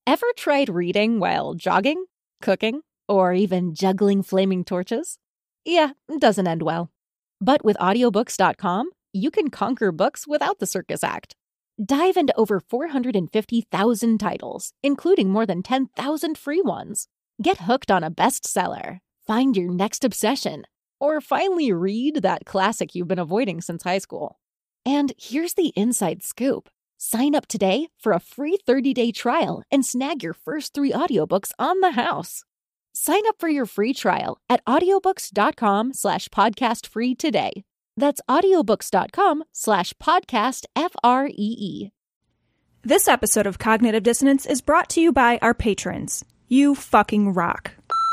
Ever tried reading while jogging, cooking, or even juggling flaming torches? Yeah, it doesn't end well. But with audiobooks.com, you can conquer books without the circus act. Dive into over 450,000 titles, including more than 10,000 free ones. Get hooked on a bestseller, find your next obsession, or finally read that classic you've been avoiding since high school. And here's the inside scoop. Sign up today for a free 30-day trial and snag your first 3 audiobooks on the house. Sign up for your free trial at audiobooks.com/podcastfree today. That's audiobooks.com/podcastfree. This episode of Cognitive Dissonance is brought to you by our patrons. You fucking rock.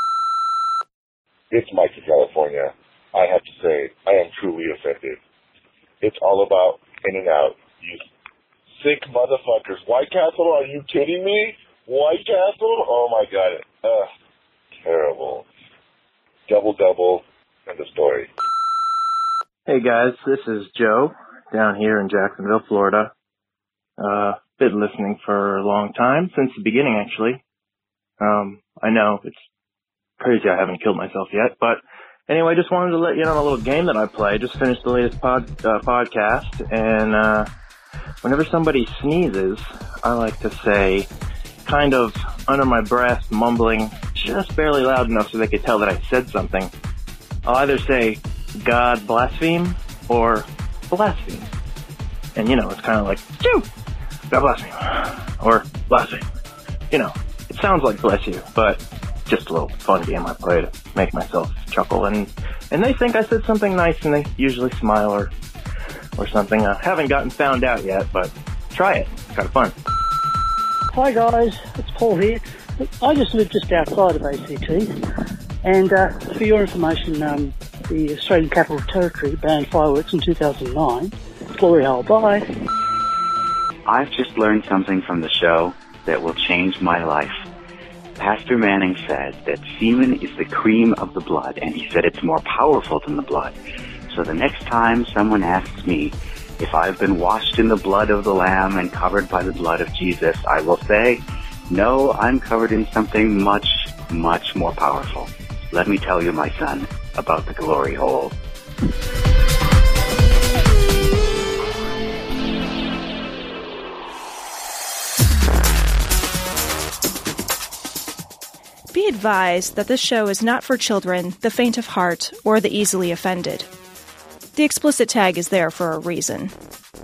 It's Mike from California. I have to say, I am truly offended. It's all about in and out. You sick motherfuckers. White Castle, are you kidding me? White Castle? Oh my god. Terrible. Double, and the story. Hey guys, this is Joe down here in Jacksonville, Florida. Been listening for a long time, since the beginning actually. I know it's crazy I haven't killed myself yet, but anyway, just wanted to let you know a little game that I play. Just finished the latest podcast, and whenever somebody sneezes, I like to say, kind of under my breath, mumbling just barely loud enough so they could tell that I said something. I'll either say, God blaspheme, or blaspheme. And, you know, it's kind of like, Phew! God blaspheme, or blaspheme. You know, it sounds like bless you, but just a little fun game I play to make myself chuckle. And they think I said something nice, and they usually smile or something. I haven't gotten found out yet, but try it. It's kind of fun. Hi guys, it's Paul here. I just live just outside of ACT, and for your information, the Australian Capital Territory banned fireworks in 2009. Glory hole, bye. I've just learned something from the show that will change my life. Pastor Manning said that semen is the cream of the blood, and he said it's more powerful than the blood. So the next time someone asks me if I've been washed in the blood of the Lamb and covered by the blood of Jesus, I will say, no, I'm covered in something much, much more powerful. Let me tell you, my son, about the glory hole. Be advised that this show is not for children, the faint of heart, or the easily offended. The explicit tag is there for a reason.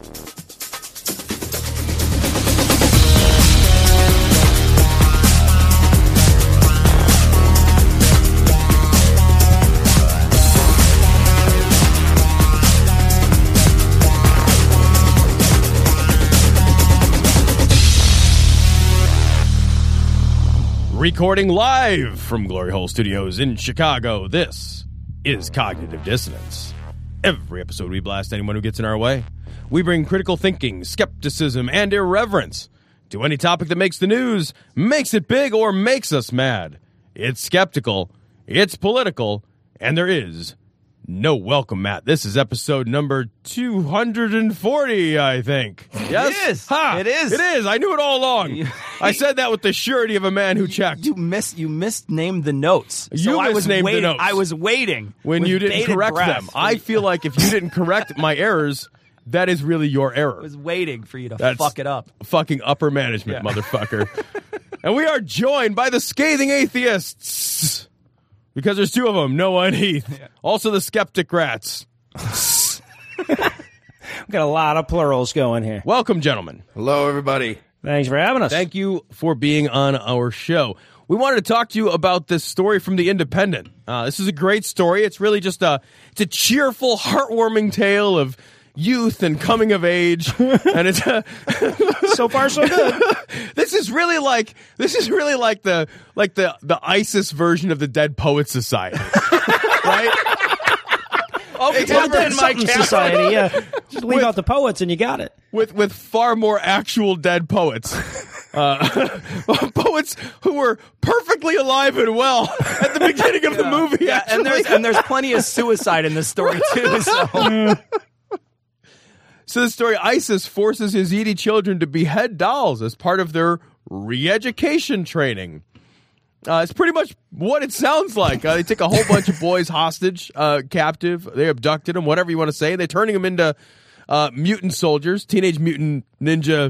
Recording live from Glory Hole Studios in Chicago, this is Cognitive Dissonance. Every episode we blast anyone who gets in our way. We bring critical thinking, skepticism, and irreverence to any topic that makes the news, makes it big, or makes us mad. It's skeptical, it's political, and there is no welcome mat. This is episode number 240, I think. Yes? It is. Ha! It is. It is. I knew it all along. I said that with the surety of a man who checked. You misnamed the notes. You misnamed the notes. I was waiting. When you didn't correct them. I feel like if you didn't correct my errors, that is really your error. I was waiting for you to That's fuck it up. Fucking upper management, motherfucker. And we are joined by the scathing atheists. Because there's 2 of them, Noah and Heath. Yeah. Also the skeptic rats. We've got a lot of plurals going here. Welcome, gentlemen. Hello, everybody. Thanks for having us. Thank you for being on our show. We wanted to talk to you about this story from The Independent. This is a great story. It's really just it's a cheerful, heartwarming tale of youth and coming of age, and it's so far so good. This is really like the ISIS version of the Dead Poets Society, right? Oh, it's not in my society. Yeah, just leave out the poets and you got it. With far more actual dead poets. Poets who were perfectly alive and well at the beginning of the movie. Yeah, and there's plenty of suicide in this story too. So the story, ISIS forces Yazidi children to behead dolls as part of their re-education training. It's pretty much what it sounds like. They take a whole bunch of boys hostage, captive. They abducted them, whatever you want to say. They're turning them into mutant soldiers, Teenage Mutant Ninja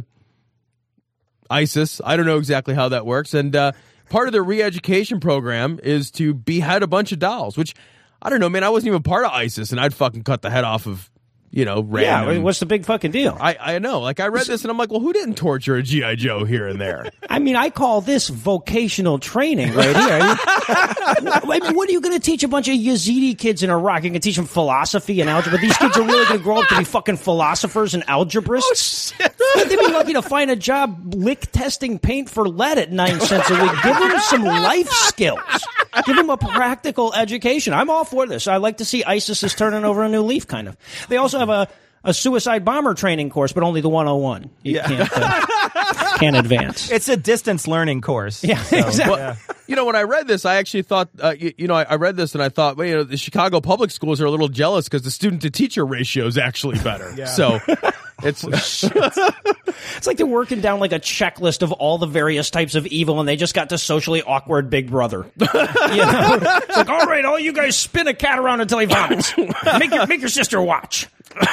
ISIS. I don't know exactly how that works. And part of the re-education program is to behead a bunch of dolls, which, I don't know, man, I wasn't even part of ISIS, and I'd fucking cut the head off of, random. Yeah, what's the big fucking deal? I know. Like, I read this, and I'm like, well, who didn't torture a G.I. Joe here and there? I mean, I call this vocational training right here. I mean, what are you going to teach a bunch of Yazidi kids in Iraq? You're going to teach them philosophy and algebra? These kids are really going to grow up to be fucking philosophers and algebrists? Oh, shit. They'd be lucky to find a job lick testing paint for lead at 9 cents a week. Give them some life skills. Give them a practical education. I'm all for this. I like to see ISIS is turning over a new leaf, kind of. They also have a suicide bomber training course, but only the 101. You can't advance. It's a distance learning course. Yeah, so, exactly. Well, when I read this, I actually thought, I read this and I thought, well, the Chicago public schools are a little jealous because the student-to-teacher ratio is actually better. Yeah. So it's like they're working down like a checklist of all the various types of evil, and they just got to socially awkward Big Brother. It's like, all right, all you guys spin a cat around until he vomits. Make your sister watch.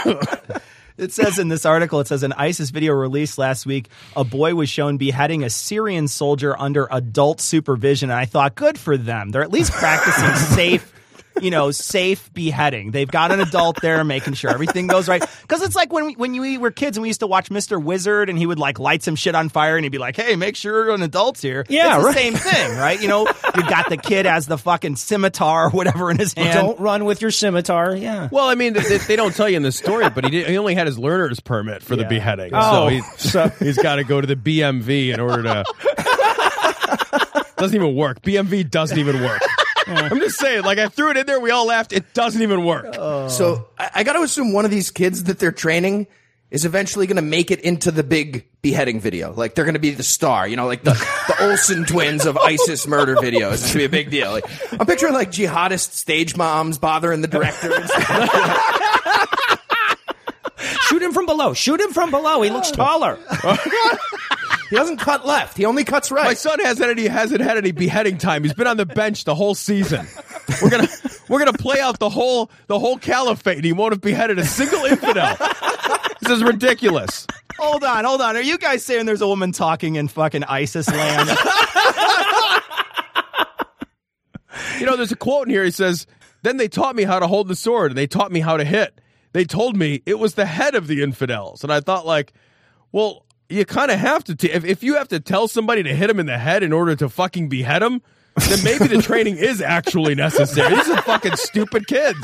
It says in this article, an ISIS video released last week, a boy was shown beheading a Syrian soldier under adult supervision. And I thought, good for them. They're at least practicing safe beheading. They've got an adult there making sure everything goes right. Because it's like when we were kids and we used to watch Mr. Wizard and he would like light some shit on fire and he'd be like, hey, make sure an adult's here. Yeah, it's the same thing, right? You got the kid as the fucking scimitar or whatever in his hand. Don't run with your scimitar. Yeah. Well, I mean, they don't tell you in the story, but he only had his learner's permit for the beheading. So he's got to go to the BMV in order to... Doesn't even work. BMV doesn't even work. I'm just saying, like, I threw it in there, we all laughed, it doesn't even work. So I got to assume one of these kids that they're training is eventually going to make it into the big beheading video. Like, they're going to be the star, like the Olsen twins of ISIS murder videos. It's going to be a big deal. Like, I'm picturing, like, jihadist stage moms bothering the director and stuff. Shoot him from below. He looks taller. He doesn't cut left. He only cuts right. My son hasn't had any beheading time. He's been on the bench the whole season. We're gonna play out the whole caliphate, and he won't have beheaded a single infidel. This is ridiculous. Hold on. Are you guys saying there's a woman talking in fucking ISIS land? There's a quote in here. He says, "Then they taught me how to hold the sword, and they taught me how to hit. They told me it was the head of the infidels." And I thought, like, well, you kind of have to. If you have to tell somebody to hit him in the head in order to fucking behead him, then maybe the training is actually necessary. These are fucking stupid kids.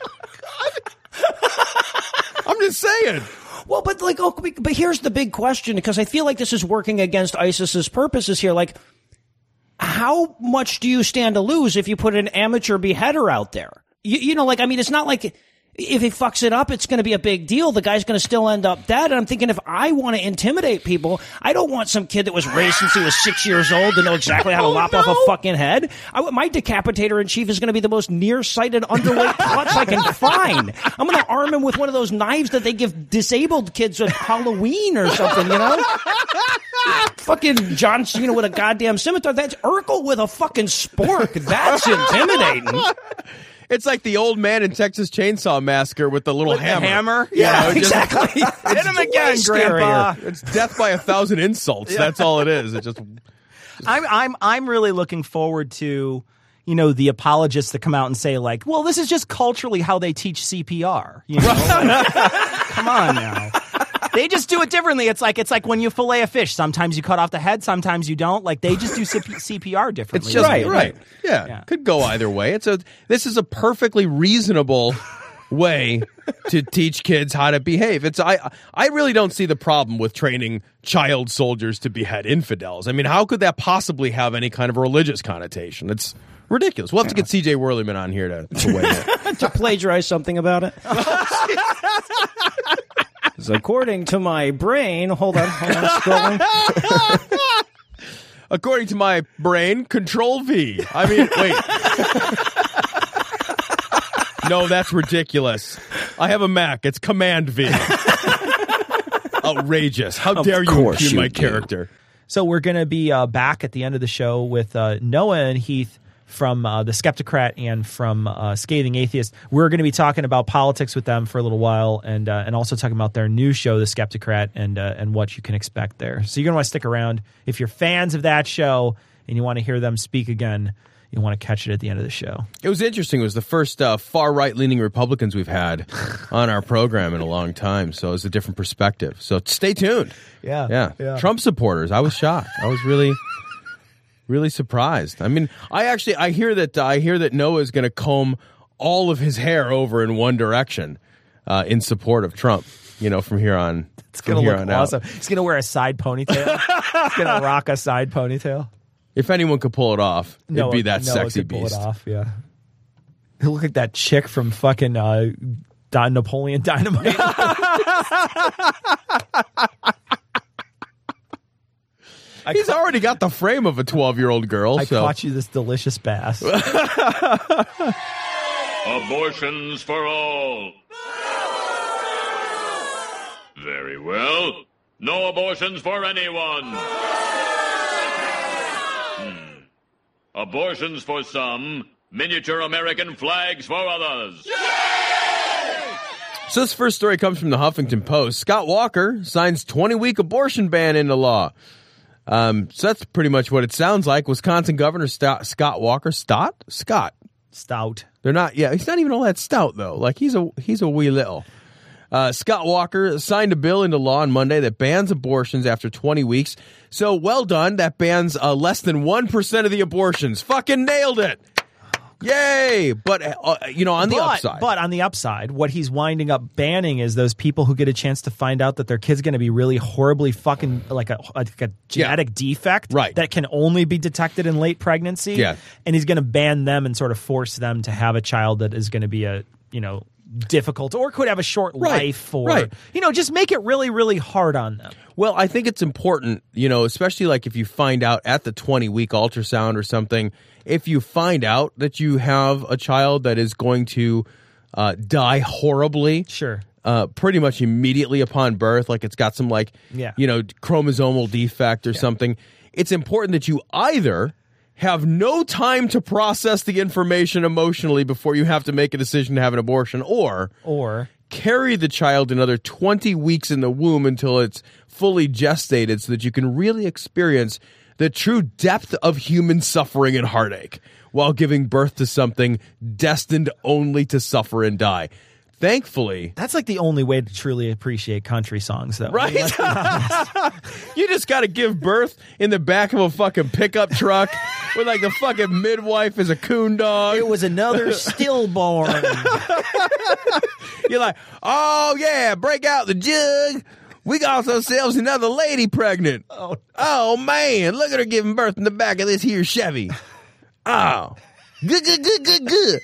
I'm just saying. Well, but here's the big question, because I feel like this is working against ISIS's purposes here. Like, how much do you stand to lose if you put an amateur beheader out there? It's not like if he fucks it up, it's going to be a big deal. The guy's going to still end up dead. And I'm thinking, if I want to intimidate people, I don't want some kid that was raised since he was 6 years old to know exactly how to lop off a fucking head. My decapitator in chief is going to be the most nearsighted underweight klutz I can find. I'm going to arm him with one of those knives that they give disabled kids at Halloween or something, Fucking John Cena with a goddamn scimitar. That's Urkel with a fucking spork. That's intimidating. It's like the old man in Texas Chainsaw Massacre with the little hammer. Yeah, exactly. Hit him again, Grandpa. It's death by 1,000 insults. Yeah. That's all it is. It just. I'm really looking forward to, the apologists that come out and say, like, well, this is just culturally how they teach CPR. Come on now. They just do it differently. It's like when you fillet a fish. Sometimes you cut off the head, sometimes you don't. Like, they just do CPR differently. It's just right. Yeah, could go either way. This is a perfectly reasonable way to teach kids how to behave. I really don't see the problem with training child soldiers to behead infidels. I mean, how could that possibly have any kind of religious connotation? It's ridiculous. We'll have to get C.J. Whirlyman on here to weigh in. To plagiarize something about it. According to my brain, hold on, scrolling. According to my brain, Control V. I mean, wait. No, that's ridiculous. I have a Mac. It's Command V. Outrageous. How dare you impugn my character? So we're going to be back at the end of the show with Noah and Heath from the Skeptocrat and from Scathing Atheist. We're going to be talking about politics with them for a little while, and also talking about their new show, The Skeptocrat, and what you can expect there. So you're going to want to stick around. If you're fans of that show and you want to hear them speak again, you want to catch it at the end of the show. It was interesting. It was the first far right-leaning Republicans we've had on our program in a long time, so it was a different perspective. So stay tuned. Yeah. Trump supporters. I was shocked. I was really surprised. I mean, I hear that Noah is going to comb all of his hair over in one direction in support of Trump. From here on. It's going to look awesome. He's going to wear a side ponytail. He's going to rock a side ponytail. If anyone could pull it off, it'd be that sexy beast. Pull it off, yeah. He'll look like that chick from fucking Napoleon Dynamite. He's already got the frame of a 12-year-old girl. I caught you this delicious bass. Abortions for all. Very well. No abortions for anyone. Abortions for some, miniature American flags for others. So this first story comes from the Huffington Post. Scott Walker signs 20-week abortion ban into law. So that's pretty much what it sounds like. Wisconsin Governor Scott Walker. Scott. They're not. Yeah, he's not even all that stout though. Like he's a wee little. Scott Walker signed a bill into law on Monday that bans abortions after 20 weeks. So well done. That bans less than 1% of the abortions. Fucking nailed it. Yay. But, on the upside, what he's winding up banning is those people who get a chance to find out that their kid's going to be really horribly fucking like a genetic defect that can only be detected in late pregnancy. Yeah. And he's going to ban them and sort of force them to have a child that is going to be difficult or could have a short life or just make it really, really hard on them. Well, I think it's important, especially like if you find out at the 20-week ultrasound or something, if you find out that you have a child that is going to die horribly, pretty much immediately upon birth, like it's got some chromosomal defect or something, it's important that you either have no time to process the information emotionally before you have to make a decision to have an abortion, or carry the child another 20 weeks in the womb until it's fully gestated so that you can really experience the true depth of human suffering and heartache while giving birth to something destined only to suffer and die. Thankfully, that's like the only way to truly appreciate country songs, though. Right? You just got to give birth in the back of a fucking pickup truck with like the fucking midwife is a coon dog. It was another stillborn. You're like, oh yeah, break out the jug. We got ourselves another lady pregnant. Oh man, look at her giving birth in the back of this here Chevy. Oh, good.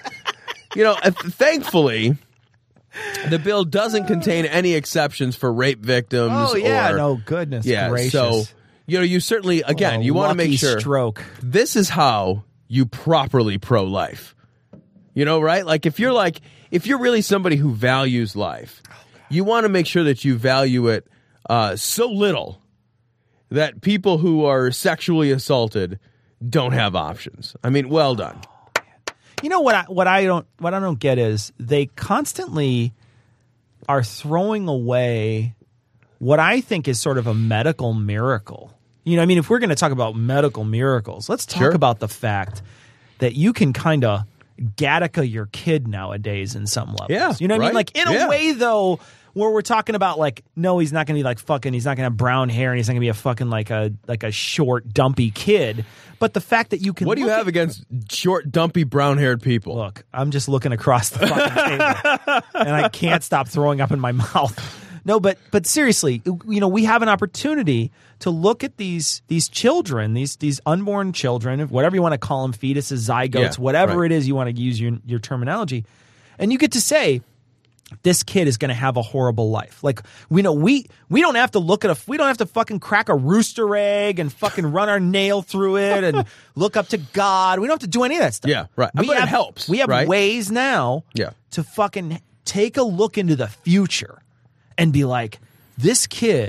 Thankfully, the bill doesn't contain any exceptions for rape victims. Oh yeah, goodness gracious. So you certainly you want to make sure this is how you properly pro-life. Right? Like if you're really somebody who values life, you want to make sure that you value it so little that people who are sexually assaulted don't have options. I mean, well done. What I don't get is they constantly are throwing away what I think is sort of a medical miracle. If we're going to talk about medical miracles, let's talk about the fact that you can kind of Gattaca your kid nowadays in some levels. Yeah, you know what I mean? Like in a way though, where we're talking about like, no, he's not going to be like fucking, he's not going to have brown hair and he's not going to be a fucking like a short, dumpy kid. But the fact that you can. What do you have against short, dumpy, brown-haired people? Look, I'm just looking across the fucking table and I can't stop throwing up in my mouth. No, but seriously, we have an opportunity to look at these children, these unborn children, whatever you want to call them, fetuses, zygotes, whatever it is you want to use your terminology, and you get to say, this kid is going to have a horrible life. Like we don't have to we don't have to fucking crack a rooster egg and fucking run our nail through it and look up to God. We don't have to do any of that stuff. Yeah, right. But it helps. We have ways now to fucking take a look into the future and be like, this kid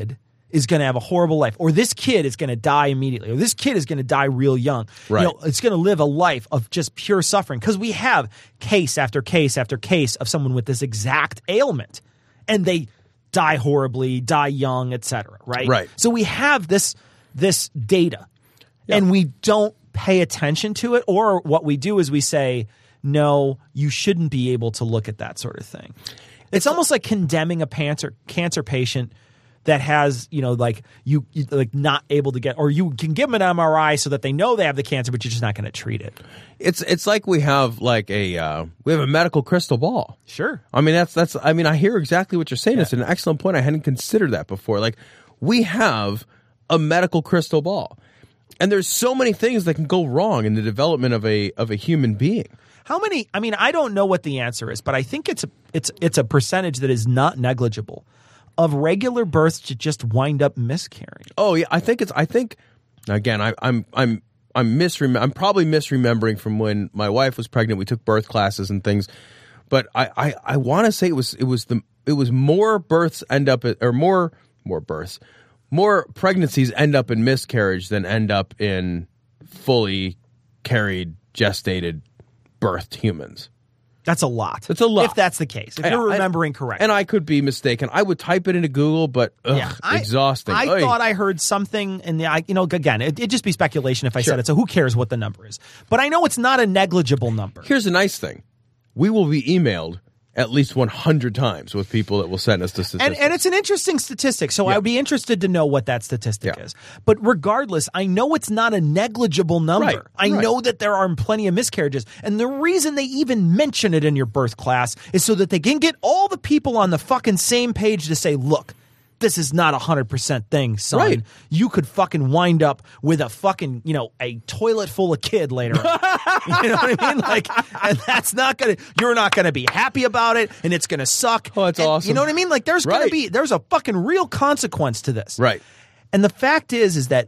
is going to have a horrible life, or this kid is going to die immediately, or this kid is going to die real young. Right. You know, it's going to live a life of just pure suffering, because we have case after case after case of someone with this exact ailment, and they die horribly, die young, etc. Right? Right. So we have this data, and we don't pay attention to it, or what we do is we say, no, you shouldn't be able to look at that sort of thing. It's almost like condemning a cancer patient that has, you know, like you like not able to get, or you can give them an MRI so that they know they have the cancer, but you're just not going to treat it. It's like we have like we have a medical crystal ball. Sure. I mean, that's I mean, I hear exactly what you're saying. Yeah. It's an excellent point. I hadn't considered that before. Like, we have a medical crystal ball, and there's so many things that can go wrong in the development of a human being. How many? I mean, I don't know what the answer is, but I think it's a percentage that is not negligible of regular births to just wind up miscarrying. Oh yeah, I think again, I'm probably misremembering from when my wife was pregnant. We took birth classes and things, but I want to say it was more births end up at, or more pregnancies end up in miscarriage than end up in fully carried, gestated, birthed humans. That's a lot. That's a lot. If that's the case. If you're remembering correctly. And I could be mistaken. I would type it into Google, but exhausting. I thought I heard something, and again, it'd just be speculation if I said it, so who cares what the number is. But I know it's not a negligible number. Here's the nice thing. We will be emailed at least 100 times with people that will send us the statistics. And it's an interesting statistic, so I'd be interested to know what that statistic is. But regardless, I know it's not a negligible number. Right. I know that there are plenty of miscarriages. And the reason they even mention it in your birth class is so that they can get all the people on the fucking same page to say, look, this is not 100% thing, son. Right. You could fucking wind up with a fucking, a toilet full of kid later on. You know what I mean? Like, and that's you're not gonna be happy about it, and it's gonna suck. Oh, that's awesome. You know what I mean? Like, there's a fucking real consequence to this. Right. And the fact is that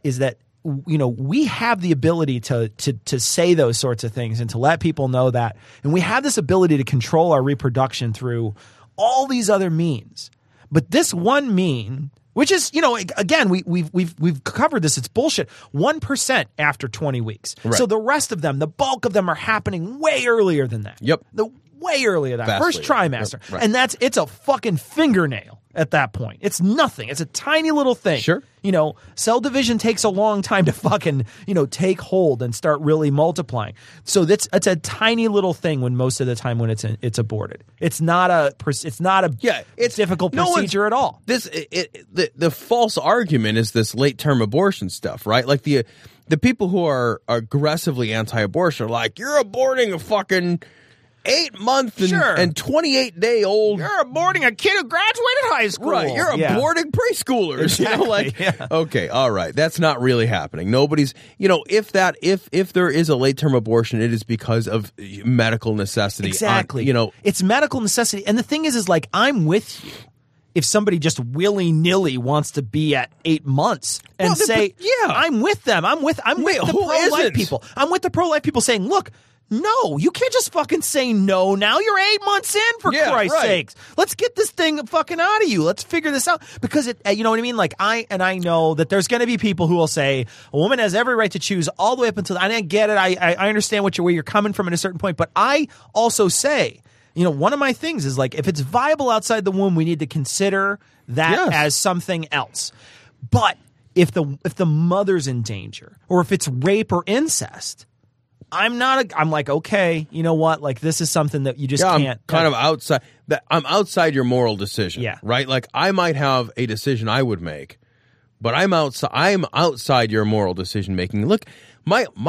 we have the ability to say those sorts of things and to let people know that, and we have this ability to control our reproduction through all these other means. But this one mean, which is, again, we've covered this. It's bullshit. 1% after 20 weeks. Right. So the rest of them, the bulk of them, are happening way earlier than that. Yep. Way earlier than that. Vastly First trimester. Yep. Right. And it's a fucking fingernail at that point. It's nothing. It's a tiny little thing. Sure. Cell division takes a long time to fucking, take hold and start really multiplying. So it's a tiny little thing when most of the time when it's aborted. It's not a difficult procedure at all. The false argument is this late term abortion stuff, right? Like the people who are aggressively anti-abortion are like, you're aborting a fucking 8-month and 28-day-old. You're aborting a kid who graduated high school. Right. You're aborting preschoolers. Exactly. Okay, all right. That's not really happening. Nobody's, if there is a late-term abortion, it is because of medical necessity. Exactly. It's medical necessity. And the thing is like, I'm with you. If somebody just willy-nilly wants to be at 8 months and I'm with them. I'm with the pro-life people. I'm with the pro-life people saying, look, no, you can't just fucking say no now. You're 8 months in, for Christ's sakes. Let's get this thing fucking out of you. Let's figure this out. Because you know what I mean? Like, I know that there's going to be people who will say a woman has every right to choose all the way up until, and I get it. I understand where you're coming from at a certain point. But I also say, one of my things is like, if it's viable outside the womb, we need to consider that as something else. But if the mother's in danger, or if it's rape or incest, I'm like, okay, you know what? Like, this is something that you just can't. I'm kind of outside. I'm outside your moral decision. Yeah. Right? Like, I might have a decision I would make, but I'm outside your moral decision making. Look, one of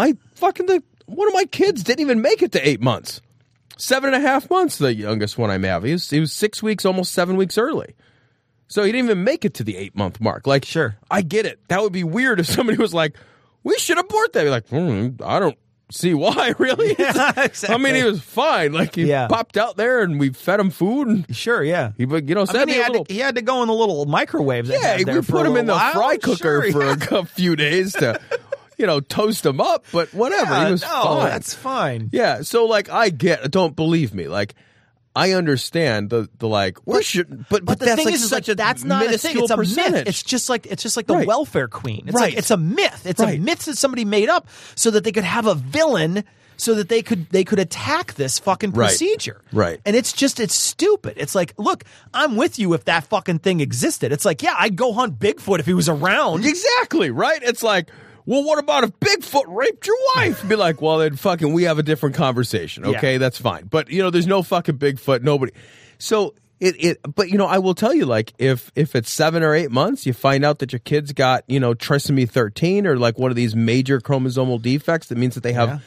my kids didn't even make it to 8 months. 7.5 months, the youngest one I have. He was 6 weeks, almost 7 weeks early. So he didn't even make it to the 8-month mark. Like, sure, I get it. That would be weird if somebody was like, we should abort that. You're like, I don't see why, really. Yeah, exactly. I mean, he was fine. Like, he popped out there and we fed him food. And sure, yeah. He had to go in the little microwaves. We put him in the fry cooker for a few days to, toast him up. But whatever, he was fine. That's fine. Yeah, so like, don't believe me. Like, I understand the like. We should, but the that's thing like is such like, a that's not a thing. It's a percentage. myth. It's just like the Right. welfare queen. It's Right. like it's a myth. It's a myth that somebody made up so that they could have a villain, so that they could attack this fucking procedure. Right. And it's stupid. It's like, look, I'm with you if that fucking thing existed. It's like, yeah, I'd go hunt Bigfoot if he was around. Exactly, right? It's like, well, what about if Bigfoot raped your wife? Be like, well, then fucking we have a different conversation. Okay, that's fine. But, there's no fucking Bigfoot, nobody. So but I will tell you, like, if it's 7 or 8 months, you find out that your kid's got, trisomy 13 or like one of these major chromosomal defects that means that they have,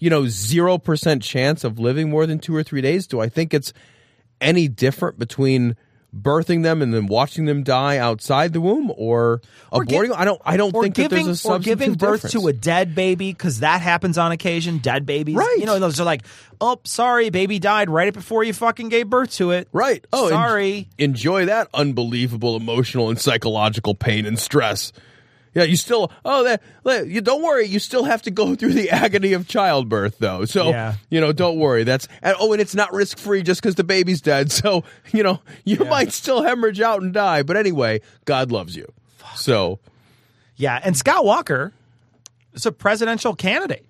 0% chance of living more than 2 or 3 days. Do I think it's any different between birthing them and then watching them die outside the womb or aborting them? I don't think that there's a substantive or giving birth difference. to a dead baby, because that happens on occasion. Dead babies, Right. Those are like, oh, sorry, baby died right before you fucking gave birth to it. Right. Oh, sorry. Enjoy that unbelievable emotional and psychological pain and stress. Yeah, you still. You don't worry. You still have to go through the agony of childbirth, though. So don't worry. And it's not risk free just because the baby's dead. So you might still hemorrhage out and die. But anyway, God loves you. So yeah, and Scott Walker is a presidential candidate.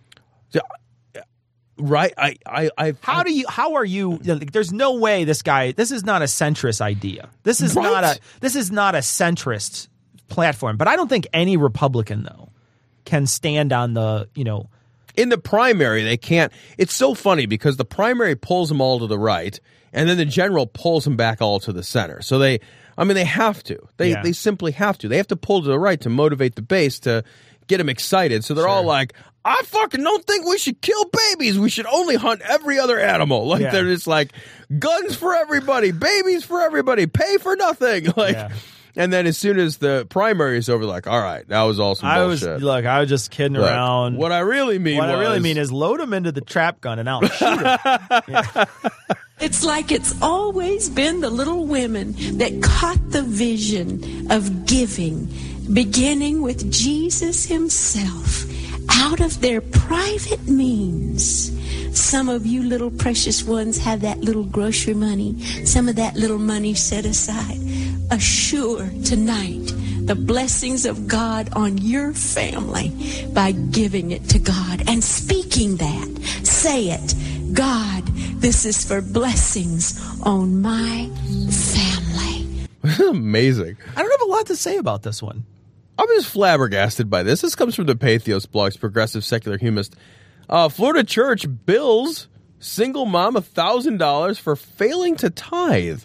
Right. How are you? There's no way this is not a centrist idea. This is not a centrist platform. But I don't think any Republican, though, can stand on the, in the primary, they can't. It's so funny because the primary pulls them all to the right, and then the general pulls them back all to the center. So they have to. They simply have to. They have to pull to the right to motivate the base to get them excited. So they're all like, I fucking don't think we should kill babies. We should only hunt every other animal. Like they're just like, guns for everybody, babies for everybody, pay for nothing. And then as soon as the primary is over, like, all right, that was all some bullshit. I was just kidding around. What I really mean is load them into the trap gun and I'll shoot them. It's like it's always been the little women that caught the vision of giving, beginning with Jesus himself, out of their private means. Some of you little precious ones have that little grocery money, some of that little money set aside. Assure tonight the blessings of God on your family by giving it to God and speaking that. Say it. God, this is for blessings on my family. Amazing. I don't have a lot to say about this one. I'm just flabbergasted by this. This comes from the Pathos blog's progressive secular humanist. Florida church bills single mom $1,000 for failing to tithe.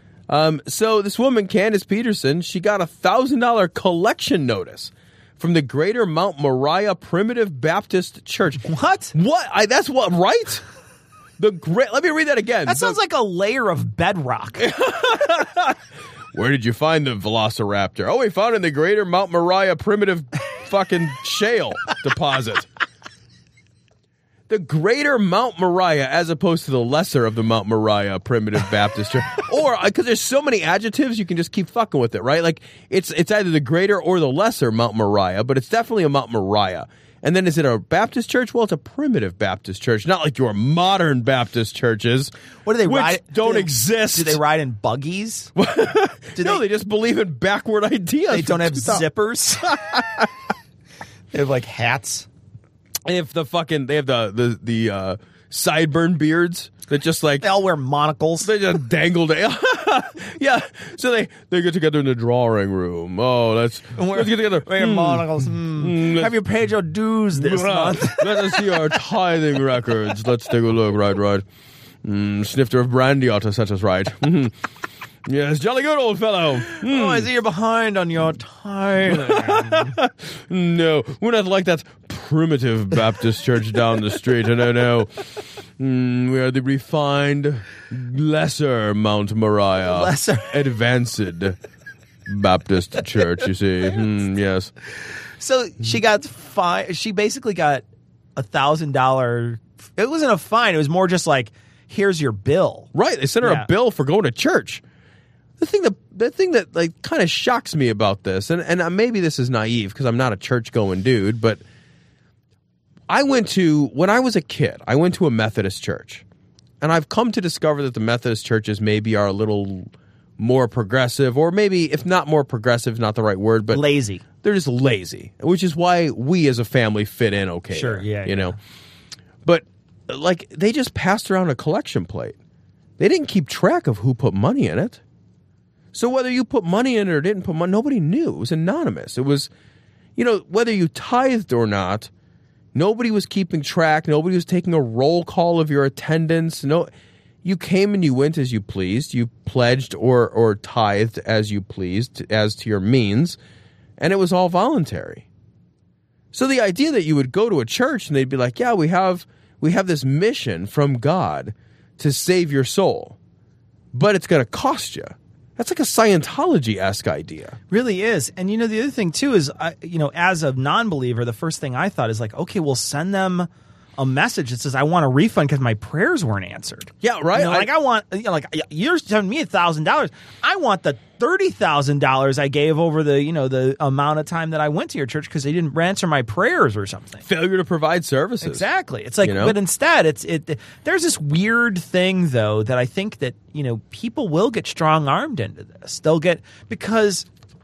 So this woman, Candace Peterson, she got $1,000 collection notice from the Greater Mount Moriah Primitive Baptist Church. What? That's what, right? Let me read that again. That sounds like a layer of bedrock. Where did you find the Velociraptor? Oh, we found it in the Greater Mount Moriah Primitive fucking shale deposit. The Greater Mount Moriah, as opposed to the lesser of the Mount Moriah Primitive Baptist Church. Or, because there's so many adjectives, you can just keep fucking with it, right? Like, it's either the Greater or the Lesser Mount Moriah, but it's definitely a Mount Moriah. And then is it a Baptist church? Well, it's a primitive Baptist church, not like your modern Baptist churches. What do they which ride? Don't exist. Do they ride in buggies? They just believe in backward ideas. They don't have zippers. They have like hats. They have the sideburn beards that just like they all wear monocles. They just dangled. Yeah, so they get together in the drawing room. Oh, let's get together. Wear monocles. Have you paid your dues this month? Let us see our tithing records. Let's take a look. Right. Snifter of brandy ought to set us right. Yes, jolly good, old fellow. Oh, I see you're behind on your tithing. No, we're not like that primitive Baptist church down the street. No. We are the refined, lesser Mount Moriah, advanced Baptist church, you see. Yes. So she got fined. She basically got $1,000. It wasn't a fine. It was more just like, here's your bill. Right. They sent her a bill for going to church. The thing that like kind of shocks me about this, and maybe this is naive because I'm not a church-going dude, but when I was a kid, I went to a Methodist church. and I've come to discover that the Methodist churches maybe are a little more progressive, or maybe, if not more progressive, not the right word, but lazy. They're just lazy, which is why we as a family fit in okay. Sure, there, yeah. You know? But, like, they just passed around a collection plate. They didn't keep track of who put money in it. So whether you put money in it or didn't put money, nobody knew. It was anonymous. It was, you know, whether you tithed or not, nobody was keeping track. Nobody was taking a roll call of your attendance. No, you came and you went as you pleased. You pledged or tithed as you pleased, as to your means, and it was all voluntary. So the idea that you would go to a church and they'd be like, yeah, we have this mission from God to save your soul, but it's going to cost you. That's like a Scientology-esque idea. Really is. And, you know, the other thing, too, is, as a non-believer, the first thing I thought is like, okay, we'll send them a message that says, I want a refund because my prayers weren't answered. Yeah, right. You're sending me $1,000. I want the $30,000 I gave over the amount of time that I went to your church because they didn't answer my prayers or something. Failure to provide services. Exactly. It's like, but instead, there's this weird thing, though, that I think that, people will get strong-armed into this. They'll get, because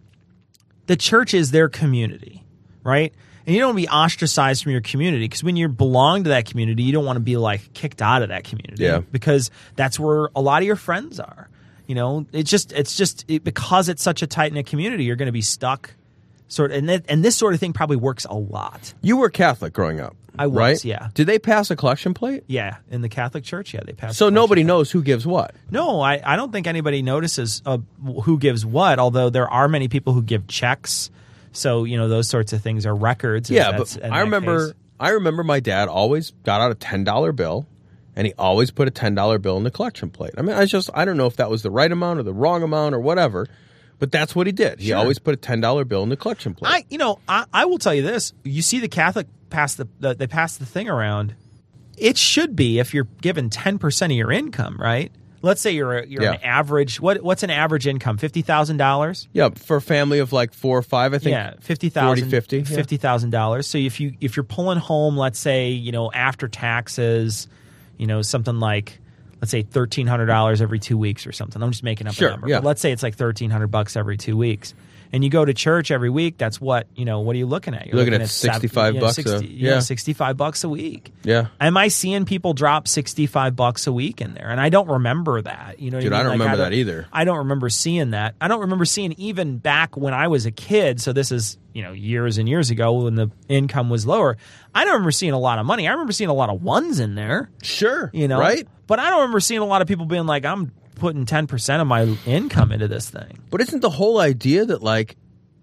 the church is their community, right? And you don't want to be ostracized from your community, because when you belong to that community, you don't want to be like kicked out of that community. Yeah. Because that's where a lot of your friends are. Because it's such a tight-knit community, you're going to be stuck. And this sort of thing probably works a lot. You were Catholic growing up. I was, right? Yeah. Did they pass a collection plate? Yeah, in the Catholic Church, they passed. So nobody knows who gives what? No, I don't think anybody notices who gives what, although there are many people who give checks. So, those sorts of things are records. Yeah, but I remember my dad always got out a $10 bill, and he always put a $10 bill in the collection plate. I mean, I don't know if that was the right amount or the wrong amount or whatever, but that's what he did. He always put a $10 bill in the collection plate. I will tell you this. You see the Catholic pass they pass the thing around. It should be, if you're given 10% of your income, right? Let's say you're an average. What's an average income? $50,000. Yeah, for a family of like 4 or 5, I think. Yeah, $50,000. $50,000. So if you're pulling home, let's say after taxes, something like, let's say $1,300 every 2 weeks or something. I'm just making up a number. Yeah. But let's say it's like $1,300 every 2 weeks. And you go to church every week, that's what are you looking at? You're looking at $65 $65 a week. Yeah. Am I seeing people drop $65 a week in there? And I don't remember that. Dude, I don't remember that either. I don't remember seeing that. I don't remember seeing, even back when I was a kid, so this is, years and years ago when the income was lower, I don't remember seeing a lot of money. I remember seeing a lot of ones in there. Sure. Right? But I don't remember seeing a lot of people being like, I'm putting 10% of my income into this thing. But isn't the whole idea that like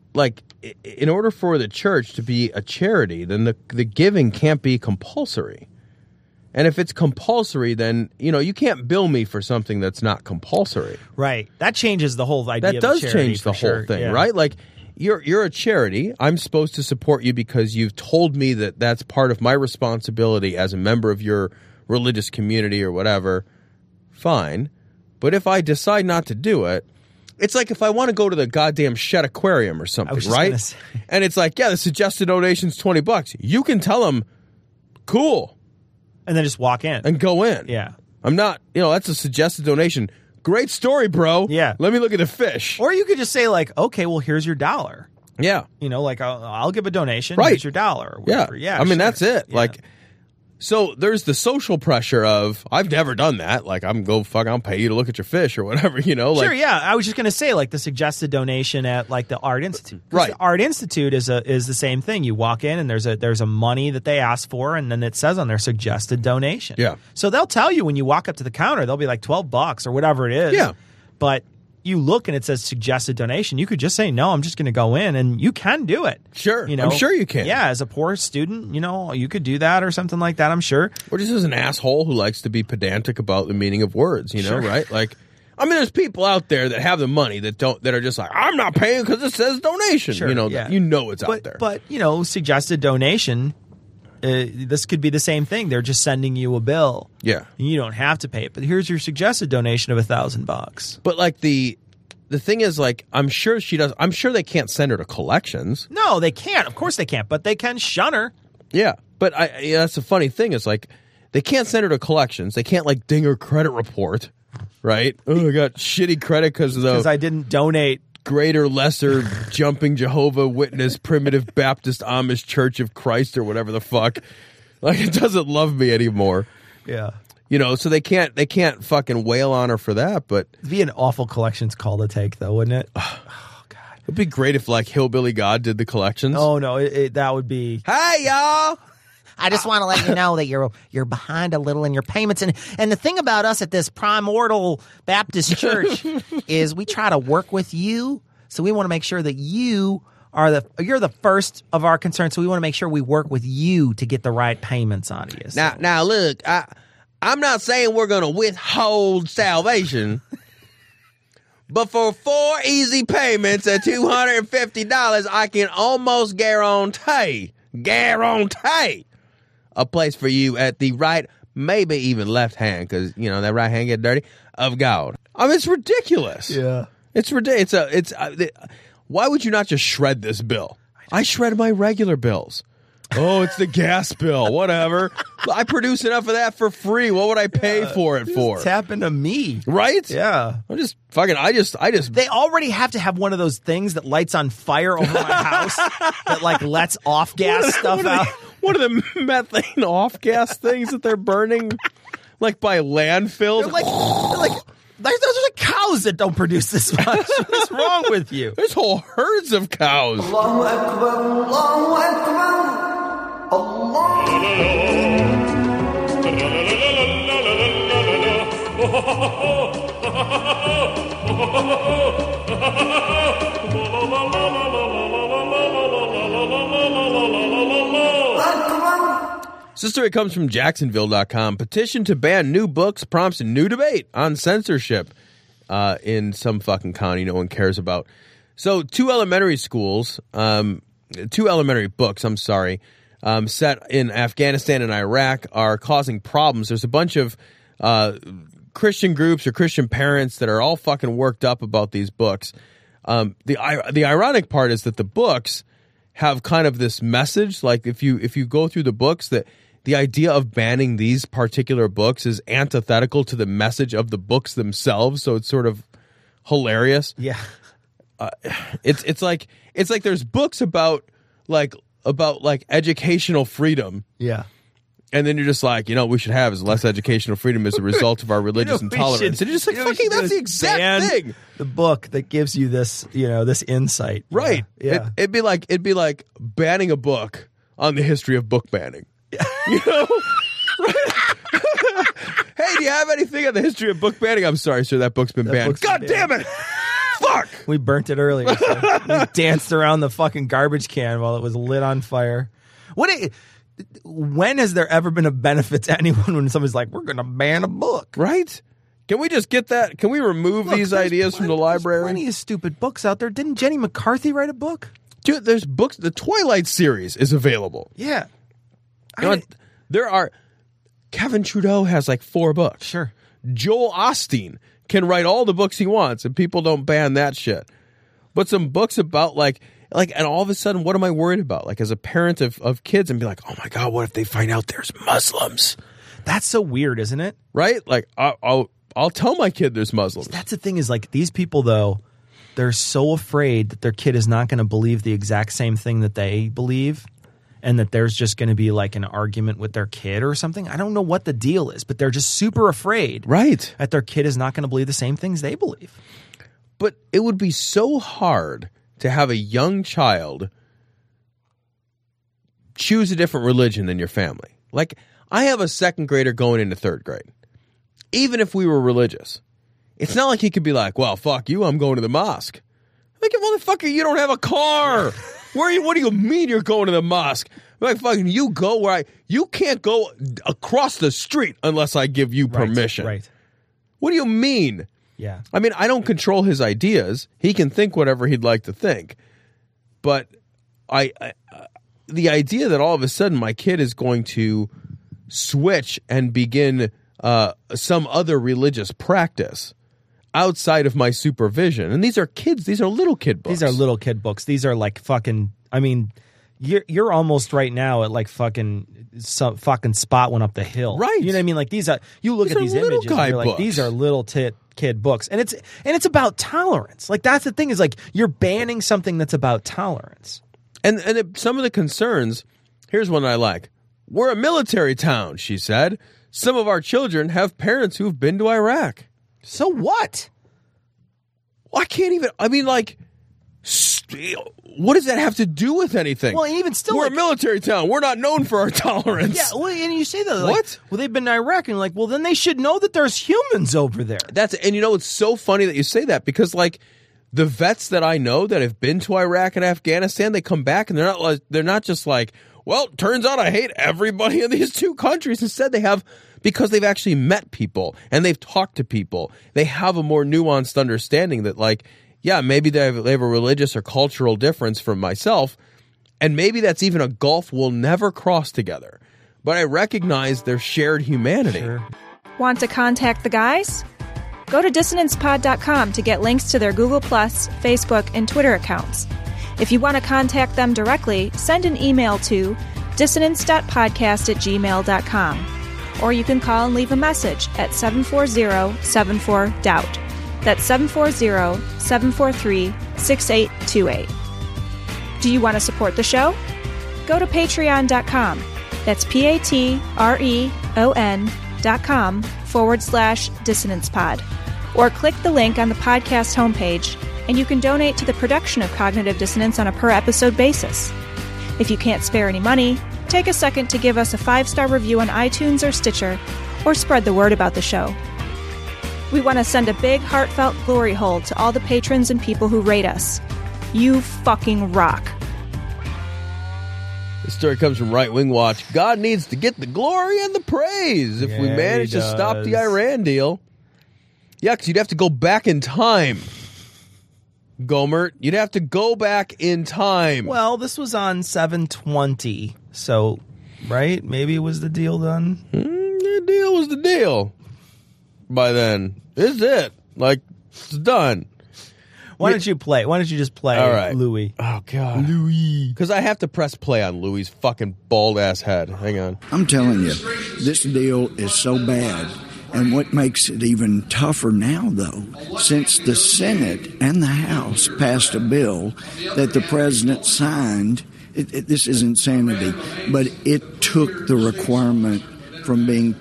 in order for the church to be a charity, then the giving can't be compulsory. And if it's compulsory, then you can't bill me for something that's not compulsory. Right. That changes the whole idea. That does of charity, change the for whole thing, yeah. right? Like you're a charity. I'm supposed to support you because you've told me that that's part of my responsibility as a member of your religious community or whatever. Fine. But if I decide not to do it, it's like if I want to go to the goddamn Shed Aquarium or something, right? And it's like, the suggested donation's $20. You can tell them, cool. And then just walk in. And go in. Yeah. I'm not, that's a suggested donation. Great story, bro. Yeah. Let me look at the fish. Or you could just say like, okay, well, here's your $1. Yeah. Like I'll give a donation. Right. Here's your $1. Or whatever. Yeah. I mean, that's it. Yeah. Like, so there's the social pressure of, I've never done that. Like, I'll pay you to look at your fish or whatever, Sure, yeah. I was just going to say, like, the suggested donation at, like, the Art Institute. Right. The Art Institute is the same thing. You walk in and there's a money that they ask for, and then it says on their suggested donation. Yeah. So they'll tell you when you walk up to the counter, they'll be like $12 or whatever it is. Yeah. But you look and it says suggested donation. You could just say, no, I'm just going to go in, and you can do it. Sure. I'm sure you can. Yeah, as a poor student, you could do that or something like that, I'm sure. Or just as an asshole who likes to be pedantic about the meaning of words, Sure. right? Like, I mean, there's people out there that have the money that are just like, I'm not paying because it says donation. Sure, yeah. It's out there. But, suggested donation, this could be the same thing. They're just sending you a bill. Yeah. And you don't have to pay it. But here's your suggested donation of $1,000. But like the thing is, like, I'm sure they can't send her to collections. No, they can't. Of course they can't. But they can shun her. Yeah. But that's the funny thing is, like, They can't send her to collections. They can't like ding her credit report, right? Oh, I got shitty credit because I didn't donate. Greater, lesser, jumping Jehovah Witness, Primitive Baptist Amish Church of Christ, or whatever the fuck. Like, it doesn't love me anymore. Yeah. You know, so they can't fucking wail on her for that. But it'd be an awful collections call to take, though, wouldn't it? Oh God, it'd be great if like Hillbilly God did the collections. Oh no, that would be. Hey y'all. I just want to let you know that you're behind a little in your payments. And the thing about us at this Primordial Baptist Church is we try to work with you. So we want to make sure that you're the first of our concerns. So we want to make sure we work with you to get the right payments on you. So. Now look, I'm not saying we're going to withhold salvation, but for 4 easy payments at $250, I can almost guarantee a place for you at the right, maybe even left hand, because, you know, that right hand get dirty, of God. I mean, it's ridiculous. Yeah. It's ridiculous. Why would you not just shred this bill? I shred my regular bills. Oh, it's the gas bill. Whatever. I produce enough of that for free. What would I pay for it for? It's happened to me. Right? Yeah. I just. They already have to have one of those things that lights on fire over my house that like lets off gas stuff out. What are the methane off gas things that they're burning? Like by landfills? They're like those are the cows that don't produce this much. What's wrong with you? There's whole herds of cows. Allahu Akbar, Allahu Akbar. Sister, it comes from Jacksonville.com. Petition to ban new books prompts a new debate on censorship in some fucking county no one cares about. So, two elementary books, set in Afghanistan and Iraq are causing problems. There's a bunch of Christian groups or Christian parents that are all fucking worked up about these books. The ironic part is that the books have kind of this message. Like if you go through the books, that the idea of banning these particular books is antithetical to the message of the books themselves. So it's sort of hilarious. Yeah. It's like there's books about educational freedom. Yeah. And then you're just like, you know, what we should have is less educational freedom as a result of our religious intolerance. And you're just like, fucking, that's the exact thing. The book that gives you this, this insight. Right. Yeah. It'd be like banning a book on the history of book banning. You know? Hey, do you have anything on the history of book banning? I'm sorry, sir, that book's been banned. God damn it! Fuck! We burnt it earlier. So we danced around the fucking garbage can while it was lit on fire. When has there ever been a benefit to anyone when somebody's like, we're going to ban a book? Right? Can we just get that? Can we remove these ideas from the library? There's plenty of stupid books out there. Didn't Jenny McCarthy write a book? Dude, there's books. The Twilight series is available. Yeah. There are. Kevin Trudeau has like 4 books. Sure. Joel Osteen can write all the books he wants, and people don't ban that shit. But some books about and all of a sudden, what am I worried about? Like as a parent of kids, and be like, oh my God, what if they find out there's Muslims? That's so weird, isn't it? Right? Like I'll tell my kid there's Muslims. That's the thing is like these people though, they're so afraid that their kid is not going to believe the exact same thing that they believe, and that there's just going to be like an argument with their kid or something. I don't know what the deal is, but they're just super afraid, right, that their kid is not going to believe the same things they believe. But it would be so hard to have a young child choose a different religion than your family. Like, I have a 2nd grader going into 3rd grade. Even if we were religious, it's not like he could be like, well, fuck you, I'm going to the mosque. Like, motherfucker, you don't have a car. What do you mean you're going to the mosque? Like, fucking, you go where you can't go across the street unless I give you permission. Right. What do you mean? Yeah. I mean, I don't control his ideas. He can think whatever he'd like to think. But the idea that all of a sudden my kid is going to switch and begin some other religious practice outside of my supervision. And these are kids. These are little kid books. These are little kid books. These are like fucking, I mean, You're almost right now at like fucking spot went up the hill, right? You know what I mean? Like these are you look at these images, and you're like these are little kid books, and it's about tolerance. Like that's the thing is like you're banning something that's about tolerance. And some of the concerns. Here's one I like. We're a military town, she said. Some of our children have parents who've been to Iraq. So what? Well, I can't even. I mean, like. What does that have to do with anything? Well, even still, we're a military town. We're not known for our tolerance. Yeah, well, and you say that. Like, what? Well, they've been to Iraq, and like, well, then they should know that there's humans over there. And you know, it's so funny that you say that because, like, the vets that I know that have been to Iraq and Afghanistan, they come back and they're not just like, well, turns out I hate everybody in these two countries. Instead, they have, because they've actually met people and they've talked to people, they have a more nuanced understanding that, like, yeah, maybe they have a religious or cultural difference from myself, and maybe that's even a gulf we'll never cross together. But I recognize their shared humanity. Sure. Want to contact the guys? Go to dissonancepod.com to get links to their Google+, Facebook, and Twitter accounts. If you want to contact them directly, send an email to dissonance.podcast@gmail.com. Or you can call and leave a message at 740-74-DOUBT. That's 740-743-6828. Do you want to support the show? Go to patreon.com. That's patreon.com/dissonancepod. Or click the link on the podcast homepage, and you can donate to the production of Cognitive Dissonance on a per-episode basis. If you can't spare any money, take a second to give us a 5-star review on iTunes or Stitcher, or spread the word about the show. We want to send a big, heartfelt glory hole to all the patrons and people who rate us. You fucking rock. This story comes from Right Wing Watch. God needs to get the glory and the praise if we manage to stop the Iran deal. Yeah, because you'd have to go back in time. Gomert, you'd have to go back in time. Well, this was on 7/20, so, right? Maybe it was the deal done? The deal was the deal. By then, this is it. Like, it's done. Why don't you just play All right. Louis? Oh, God. Louis. Because I have to press play on Louis' fucking bald-ass head. Hang on. I'm telling you, this deal is so bad. And what makes it even tougher now, though, since the Senate and the House passed a bill that the president signed, this is insanity, but it took the requirement from being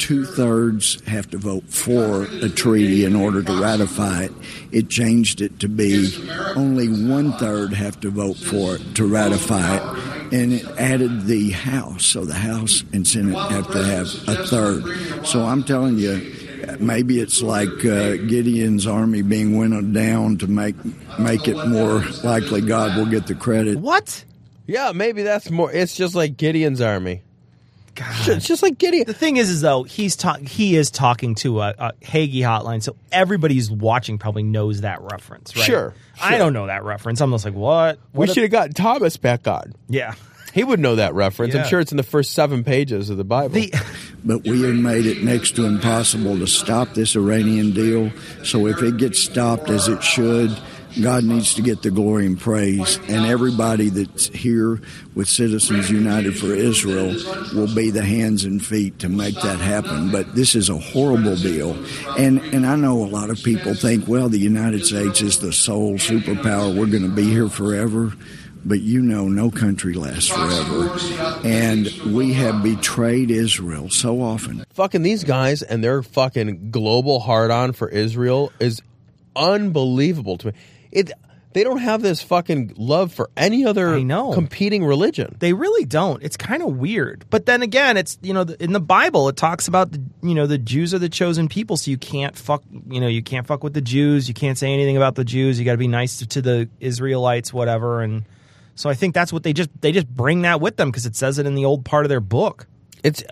2/3 have to vote for a treaty in order to ratify it. It changed it to be only 1/3 have to vote for it to ratify it. And it added the House. So the House and Senate have to have 1/3. So I'm telling you, maybe it's like Gideon's army being winnowed down to make it more likely God will get the credit. What? Yeah, maybe that's more. It's just like Gideon's army. God. It's just like Gideon. The thing is though, he is talking to a Hagee hotline, so everybody who's watching probably knows that reference, right? Sure. I don't know that reference. I'm just like, what? We should have gotten Thomas back on. Yeah. He would know that reference. Yeah. I'm sure it's in the first 7 pages of the Bible. But we have made it next to impossible to stop this Iranian deal. So if it gets stopped as it should, God needs to get the glory and praise. And everybody that's here with Citizens United for Israel will be the hands and feet to make that happen. But this is a horrible deal. And I know a lot of people think, well, the United States is the sole superpower. We're going to be here forever. But you know, no country lasts forever. And we have betrayed Israel so often. Fucking these guys and their fucking global hard-on for Israel is unbelievable to me. They don't have this fucking love for any other competing religion. They really don't. It's kind of weird. But then again, it's, in the Bible, it talks about, the Jews are the chosen people, so you can't fuck with the Jews. You can't say anything about the Jews. You got to be nice to the Israelites, whatever. And so I think that's what they just bring that with them because it says it in the old part of their book. It's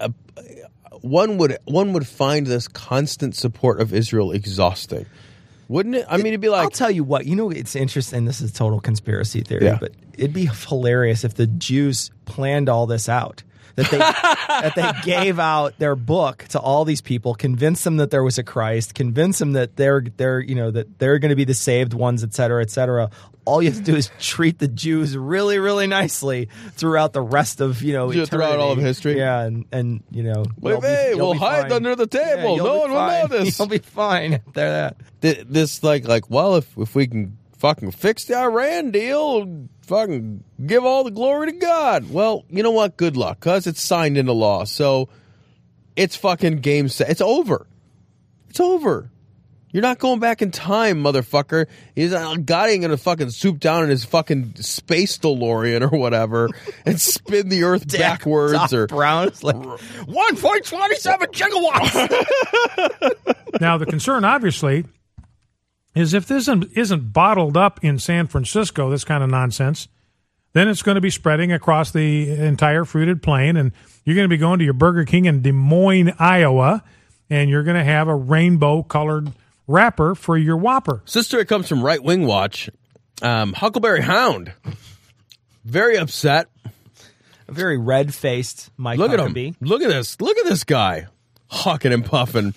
one would find this constant support of Israel exhausting. Wouldn't it? I mean, it'd be like... I'll tell you what. It's interesting. This is total conspiracy theory, but it'd be hilarious if the Jews planned all this out. that they gave out their book to all these people, convinced them that there was a Christ, convinced them that they're that they're going to be the saved ones, et cetera, et cetera. All you have to do is treat the Jews really, really nicely throughout the rest of eternity. Throughout all of history. Yeah, and we'll hide under the table. No one will know this. You'll be fine. This well, if we can fucking fix the Iran deal, fucking give all the glory to God. Well, you know what? Good luck, because it's signed into law. So it's fucking game set. It's over. It's over. You're not going back in time, motherfucker. God ain't gonna fucking swoop down in his fucking space DeLorean or whatever and spin the Earth backwards. Doc Brown's like 1.27 gigawatts. Now the concern, obviously, is if this isn't bottled up in San Francisco, this kind of nonsense, then it's going to be spreading across the entire fruited plain, and you're going to be going to your Burger King in Des Moines, Iowa, and you're going to have a rainbow-colored wrapper for your Whopper. Sister, it comes from Right Wing Watch. Huckleberry Hound, very upset. A very red-faced Mike Look at Huckabee. him. Look at this. Look at this guy. Hucking and puffing.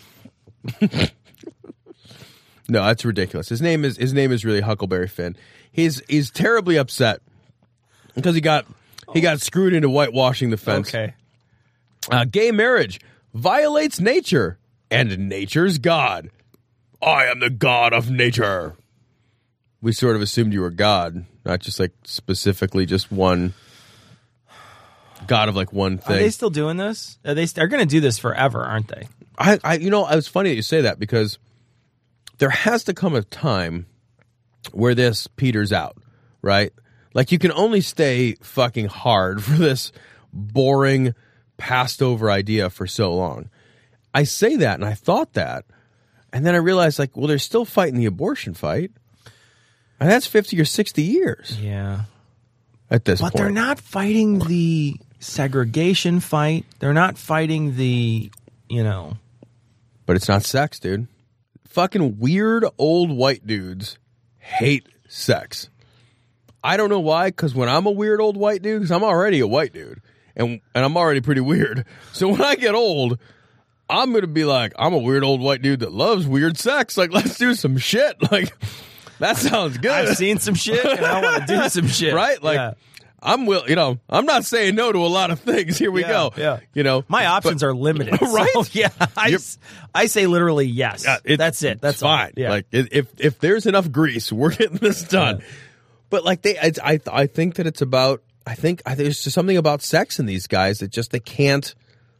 No, that's ridiculous. His name is really Huckleberry Finn. He's terribly upset because he got screwed into whitewashing the fence. Okay. Gay marriage violates nature and nature's God. I am the God of nature. We sort of assumed you were God, not just like specifically just one God of like one thing. Are they still doing this? They're going to do this forever, aren't they? It's funny that you say that, because there has to come a time where this peters out, right? Like, you can only stay fucking hard for this boring, passed over idea for so long. I say that, and I thought that, and then I realized, like, well, they're still fighting the abortion fight, and that's 50 or 60 years. Yeah. At this point. But they're not fighting the segregation fight. They're not fighting the, But it's not sex, dude. Fucking weird old white dudes hate sex. I don't know why, because when I'm a weird old white dude, because I'm already a white dude, and I'm already pretty weird. So when I get old, I'm going to be like, I'm a weird old white dude that loves weird sex. Like, let's do some shit. Like, that sounds good. I've seen some shit, and I want to do some shit. Right? Like, I'm I'm not saying no to a lot of things. Here we go. Yeah. My options are limited. Right? So, yeah. I say literally yes. That's it. That's fine. Yeah. Like, if there's enough grease, we're getting this done. Yeah. But like I think that it's about, I think there's just something about sex in these guys that just they can't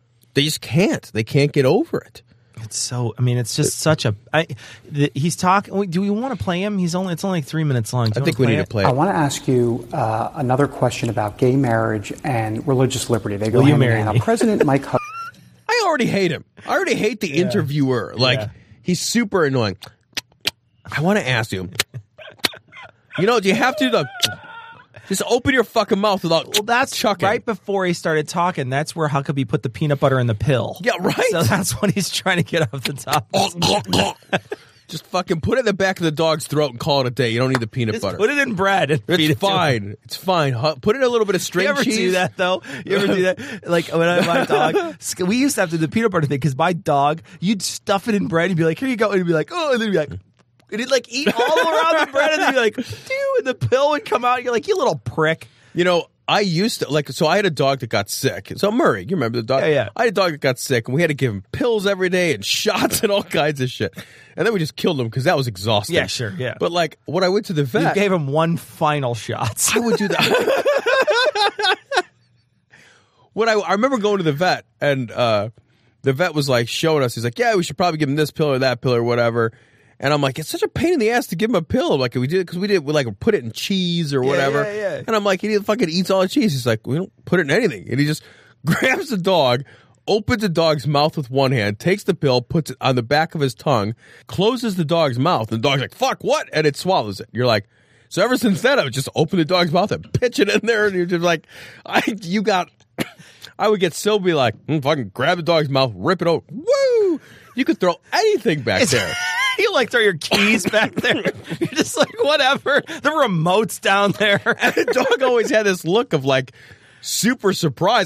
get over it. It's so. I mean, it's just such a. He's talking. Do we want to play him? It's only like 3 minutes long. I think we need to play it. I want to ask you another question about gay marriage and religious liberty. They go hand in hand. Now, President Mike. I already hate him. I already hate the interviewer. Like, he's super annoying. I want to ask you. Do you have to just open your fucking mouth without that's chucking. Right before he started talking, that's where Huckabee put the peanut butter in the pill. Yeah, right. So that's what he's trying to get off the top. Just fucking put it in the back of the dog's throat and call it a day. You don't need the peanut butter. Put it in bread. And it's fine. It's fine. Put in a little bit of string cheese. You ever do that, though? You ever do that? Like, when I have my dog, we used to have to do the peanut butter thing, because my dog, you'd stuff it in bread, and you'd be like, here you go. And he'd be like, oh, and then he'd be like, and he'd like eat all around the bread, and then you're like, and the pill would come out. You're like, you little prick. I used to, so I had a dog that got sick. So Murray, you remember the dog? Yeah. I had a dog that got sick, and we had to give him pills every day and shots and all kinds of shit. And then we just killed him because that was exhausting. Yeah, sure, yeah. But like, when I went to the vet, you gave him one final shot. I would do that. When I remember going to the vet, and the vet was like showing us, he's like, yeah, we should probably give him this pill or that pill or whatever. And I'm like, it's such a pain in the ass to give him a pill. Like, we like put it in cheese or whatever. Yeah. And I'm like, he fucking eats all the cheese. He's like, we don't put it in anything. And he just grabs the dog, opens the dog's mouth with one hand, takes the pill, puts it on the back of his tongue, closes the dog's mouth, and the dog's like, fuck, what? And it swallows it. You're like, so ever since then, I would just open the dog's mouth and pitch it in there, and you're just like, I would get so be like, fucking grab the dog's mouth, rip it open. Woo! You could throw anything back there. You like throw your keys back there. You're just like, whatever. The remote's down there. And the dog always had this look of like super surprised, like,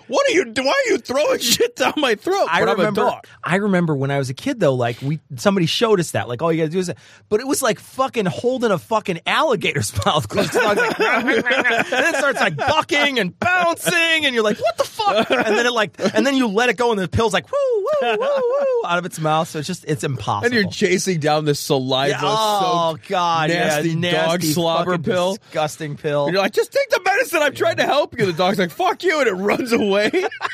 What are you? Why are you throwing shit down my throat? I remember when I was a kid though, like somebody showed us that, like all you gotta do is that, but it was like fucking holding a fucking alligator's mouth close to the dog, like, and it starts like bucking and bouncing, and you're like, what the fuck? And then you let it go, and the pill's like woo woo woo woo out of its mouth. So it's impossible. And you're chasing down this saliva. Oh God, nasty dog slobber pill, disgusting pill. And you're like, just take the medicine. I'm trying to help you. The dog's like, fuck you, and it runs away.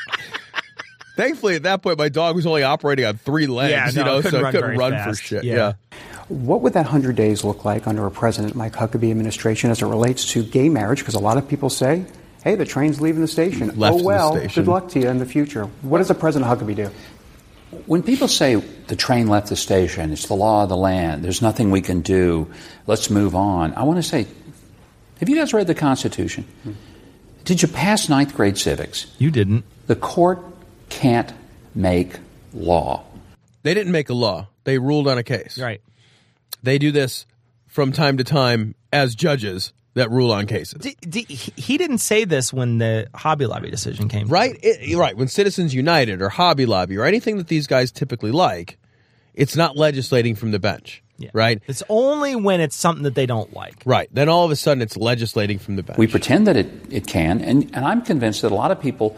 Thankfully, at that point, my dog was only operating on 3 legs, so it couldn't run for shit. Yeah. What would that 100 days look like under a President Mike Huckabee administration as it relates to gay marriage? Because a lot of people say, hey, the train's leaving the station. Good luck to you in the future. What does a President Huckabee do? When people say the train left the station, it's the law of the land, there's nothing we can do, let's move on, I want to say, have you guys read the Constitution? Did you pass 9th grade civics? You didn't. The court can't make law. They didn't make a law. They ruled on a case. Right. They do this from time to time as judges that rule on cases. He didn't say this when the Hobby Lobby decision came. Right. Right. When Citizens United or Hobby Lobby or anything that these guys typically like, it's not legislating from the bench. Yeah. Right? It's only when it's something that they don't like. Right. Then all of a sudden it's legislating from the bench. We pretend that it can, and I'm convinced that a lot of people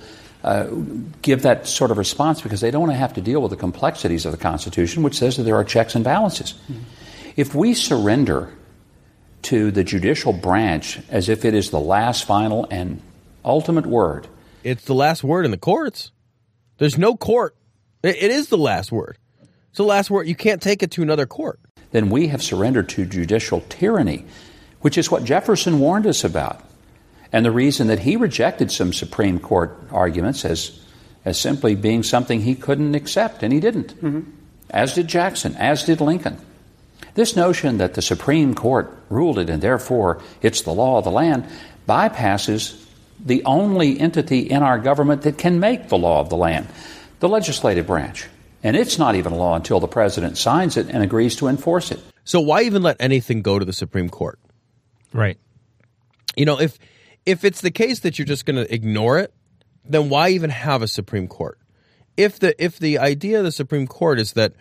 give that sort of response because they don't want to have to deal with the complexities of the Constitution, which says that there are checks and balances. Mm-hmm. If we surrender to the judicial branch as if it is the last, final, and ultimate word. It's the last word in the courts. There's no court. It is the last word. It's the last word. You can't take it to another court. Then we have surrendered to judicial tyranny, which is what Jefferson warned us about. And the reason that he rejected some Supreme Court arguments as simply being something he couldn't accept, and he didn't. Mm-hmm. As did Jackson, as did Lincoln. This notion that the Supreme Court ruled it and therefore it's the law of the land bypasses the only entity in our government that can make the law of the land, the legislative branch. And it's not even a law until the president signs it and agrees to enforce it. So why even let anything go to the Supreme Court? Right. You know, if it's the case that you're just going to ignore it, then why even have a Supreme Court? If the idea of the Supreme Court is that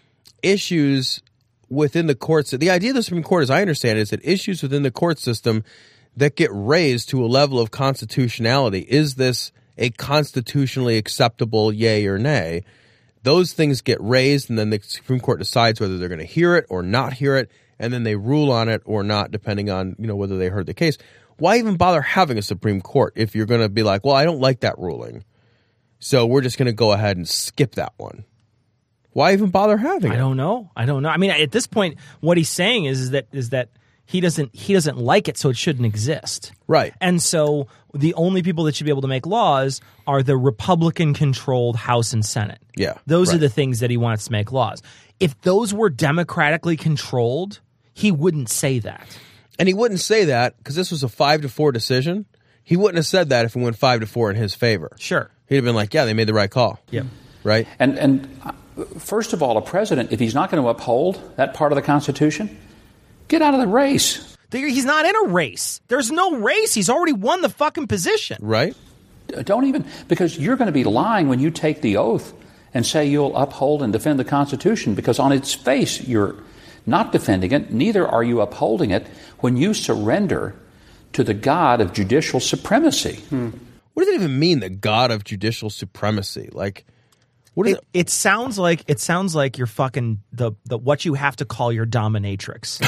issues within the courts, the idea of the Supreme Court, as I understand it, is that issues within the court system that get raised to a level of constitutionality, is this a constitutionally acceptable yay or nay? Those things get raised, and then the Supreme Court decides whether they're going to hear it or not hear it, and then they rule on it or not, depending on whether they heard the case. Why even bother having a Supreme Court if you're going to be like, well, I don't like that ruling, so we're just going to go ahead and skip that one? Why even bother having it? I don't know. I mean, at this point, what he's saying is that he doesn't like it, so it shouldn't exist. Right. And so the only people that should be able to make laws are the Republican-controlled House and Senate. Yeah. Those are the things that he wants to make laws. If those were democratically controlled, he wouldn't say that. And he wouldn't say that because this was a 5-4 decision. He wouldn't have said that if it went 5-4 in his favor. Sure. He'd have been like, yeah, they made the right call. Yeah. Right? And first of all, a president, if he's not going to uphold that part of the Constitution, get out of the race. He's not in a race. There's no race. He's already won the fucking position. Right. Don't even, because you're going to be lying when you take the oath and say you'll uphold and defend the Constitution, because on its face you're not defending it, neither are you upholding it when you surrender to the God of judicial supremacy. What does it even mean, the God of judicial supremacy? Like, what is it sounds like you're fucking the what you have to call your dominatrix.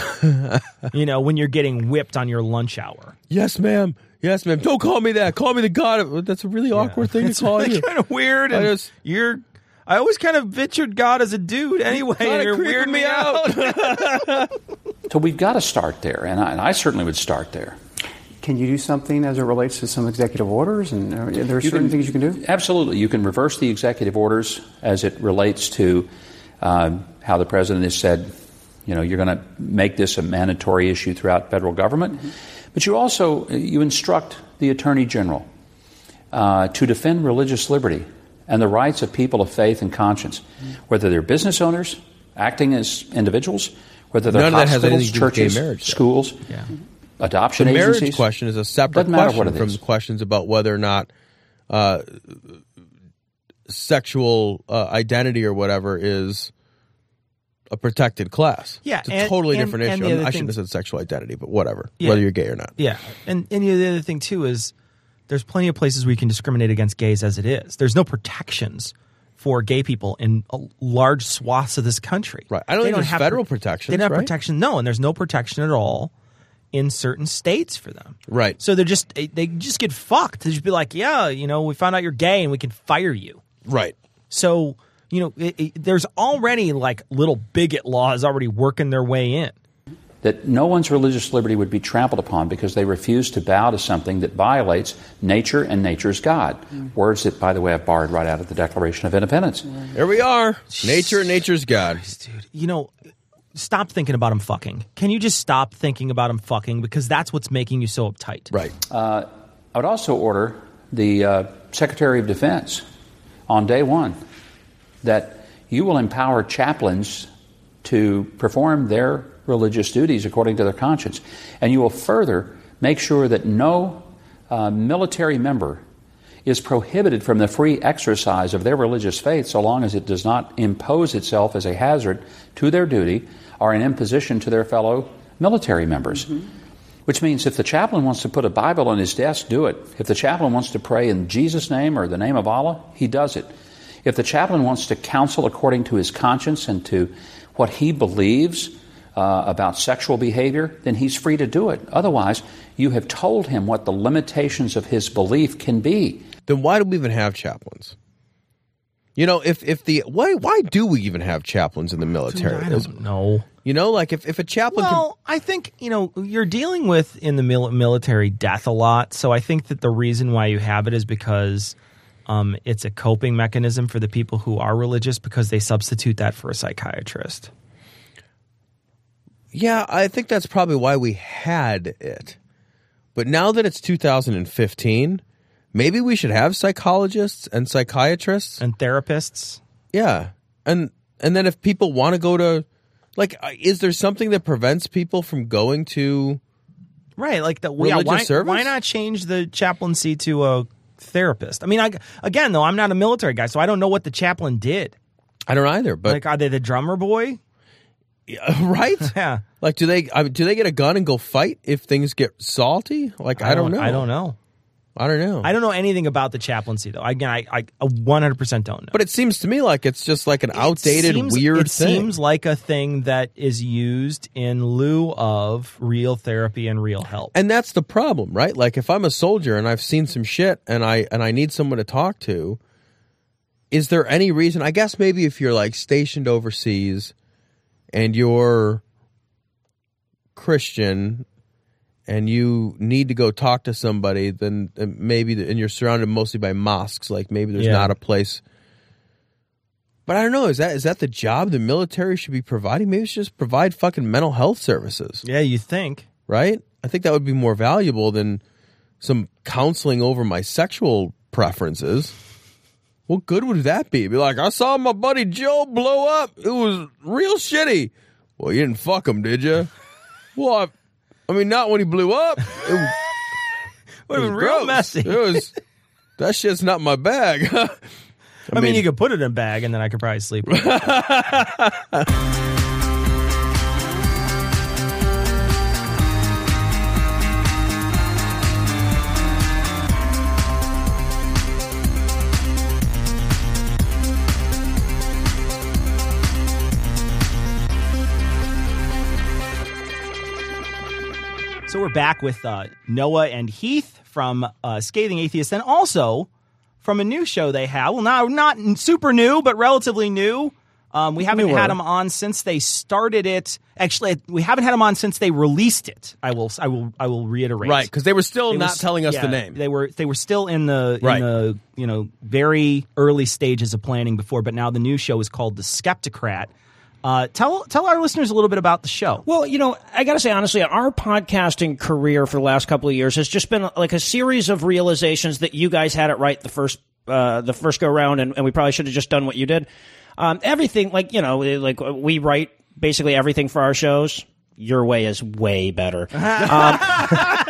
When you're getting whipped on your lunch hour. Yes, ma'am. Yes, ma'am. Don't call me that. Call me the God of... That's a really awkward thing to call you. It's kind of weird. I always kind of pictured God as a dude anyway. And you're weirding me out. So we've got to start there, and I certainly would start there. Can you do something as it relates to some executive orders? And are there certain things you can do? Absolutely. You can reverse the executive orders as it relates to how the president has said, you're going to make this a mandatory issue throughout federal government. Mm-hmm. But you instruct the Attorney General to defend religious liberty and the rights of people of faith and conscience, whether they're business owners acting as individuals, whether they're hospitals, churches, schools, adoption agencies. The marriage question is a separate question from the questions about whether or not sexual identity or whatever is a protected class. Yeah, it's a totally different issue. I shouldn't have said sexual identity, but whatever, whether you're gay or not. Yeah, and the other thing too is there's plenty of places where you can discriminate against gays as it is. There's no protections for gay people in large swaths of this country. Right. I don't think there's federal protections. They don't have right? protection. No, and there's no protection at all in certain states for them. Right. So they just get fucked. They just be like, yeah, we found out you're gay and we can fire you. Right. So, there's already like little bigot laws already working their way in. That no one's religious liberty would be trampled upon because they refuse to bow to something that violates nature and nature's God. Words that, by the way, I've borrowed right out of the Declaration of Independence. There we are. Nature and nature's God. Dude, stop thinking about him fucking. Can you just stop thinking about him fucking? Because that's what's making you so uptight. Right. I would also order the Secretary of Defense on day one that you will empower chaplains to perform their religious duties according to their conscience. And you will further make sure that no military member is prohibited from the free exercise of their religious faith so long as it does not impose itself as a hazard to their duty or an imposition to their fellow military members. Which means if the chaplain wants to put a Bible on his desk, do it. If the chaplain wants to pray in Jesus' name or the name of Allah, he does it. If the chaplain wants to counsel according to his conscience and to what he believes about sexual behavior, then he's free to do it. Otherwise, you have told him what the limitations of his belief can be. Then why do we even have chaplains? Why do we even have chaplains in the military? I don't know. If a chaplain I think, you're dealing with in the military death a lot. So I think that the reason why you have it is because it's a coping mechanism for the people who are religious because they substitute that for a psychiatrist. Yeah, I think that's probably why we had it. But now that it's 2015, maybe we should have psychologists and psychiatrists. And therapists. Yeah. And then if people want to go to, is there something that prevents people from going to right, religious service? Why not change the chaplaincy to a therapist? I mean, I'm not a military guy, so I don't know what the chaplain did. I don't either. But are they the drummer boy? Right? Yeah. Do they get a gun and go fight if things get salty? I don't know. I don't know. I don't know anything about the chaplaincy, though. Again, I 100% don't know. But it seems to me like it's just like an outdated, weird thing. It seems like a thing that is used in lieu of real therapy and real help. And that's the problem, right? Like if I'm a soldier and I've seen some shit and I need someone to talk to, is there any reason? I guess maybe if you're stationed overseas and you're Christian and you need to go talk to somebody, then maybe, and you're surrounded mostly by mosques, maybe there's not a place. But I don't know, is that the job the military should be providing? Maybe it should just provide fucking mental health services. Yeah, you think. Right? I think that would be more valuable than some counseling over my sexual preferences. What good would that be? Be like, I saw my buddy Joe blow up. It was real shitty. Well, you didn't fuck him, did you? Well, I mean, not when he blew up. It was real messy. That shit's not my bag. I mean, you could put it in a bag and then I could probably sleep with it. So we're back with Noah and Heath from Scathing Atheist, and also from a new show they have. Well, not super new, but relatively new. We haven't had them on since they started it. Actually, we haven't had them on since they released it. I will reiterate. Right, because they were still not telling us the name. They were still in the very early stages of planning before, but now the new show is called The Skeptocrat. Tell our listeners a little bit about the show. Well, I got to say, honestly, our podcasting career for the last couple of years has just been like a series of realizations that you guys had it right the first go round, and we probably should have just done what you did. Everything, we write basically everything for our shows. Your way is way better.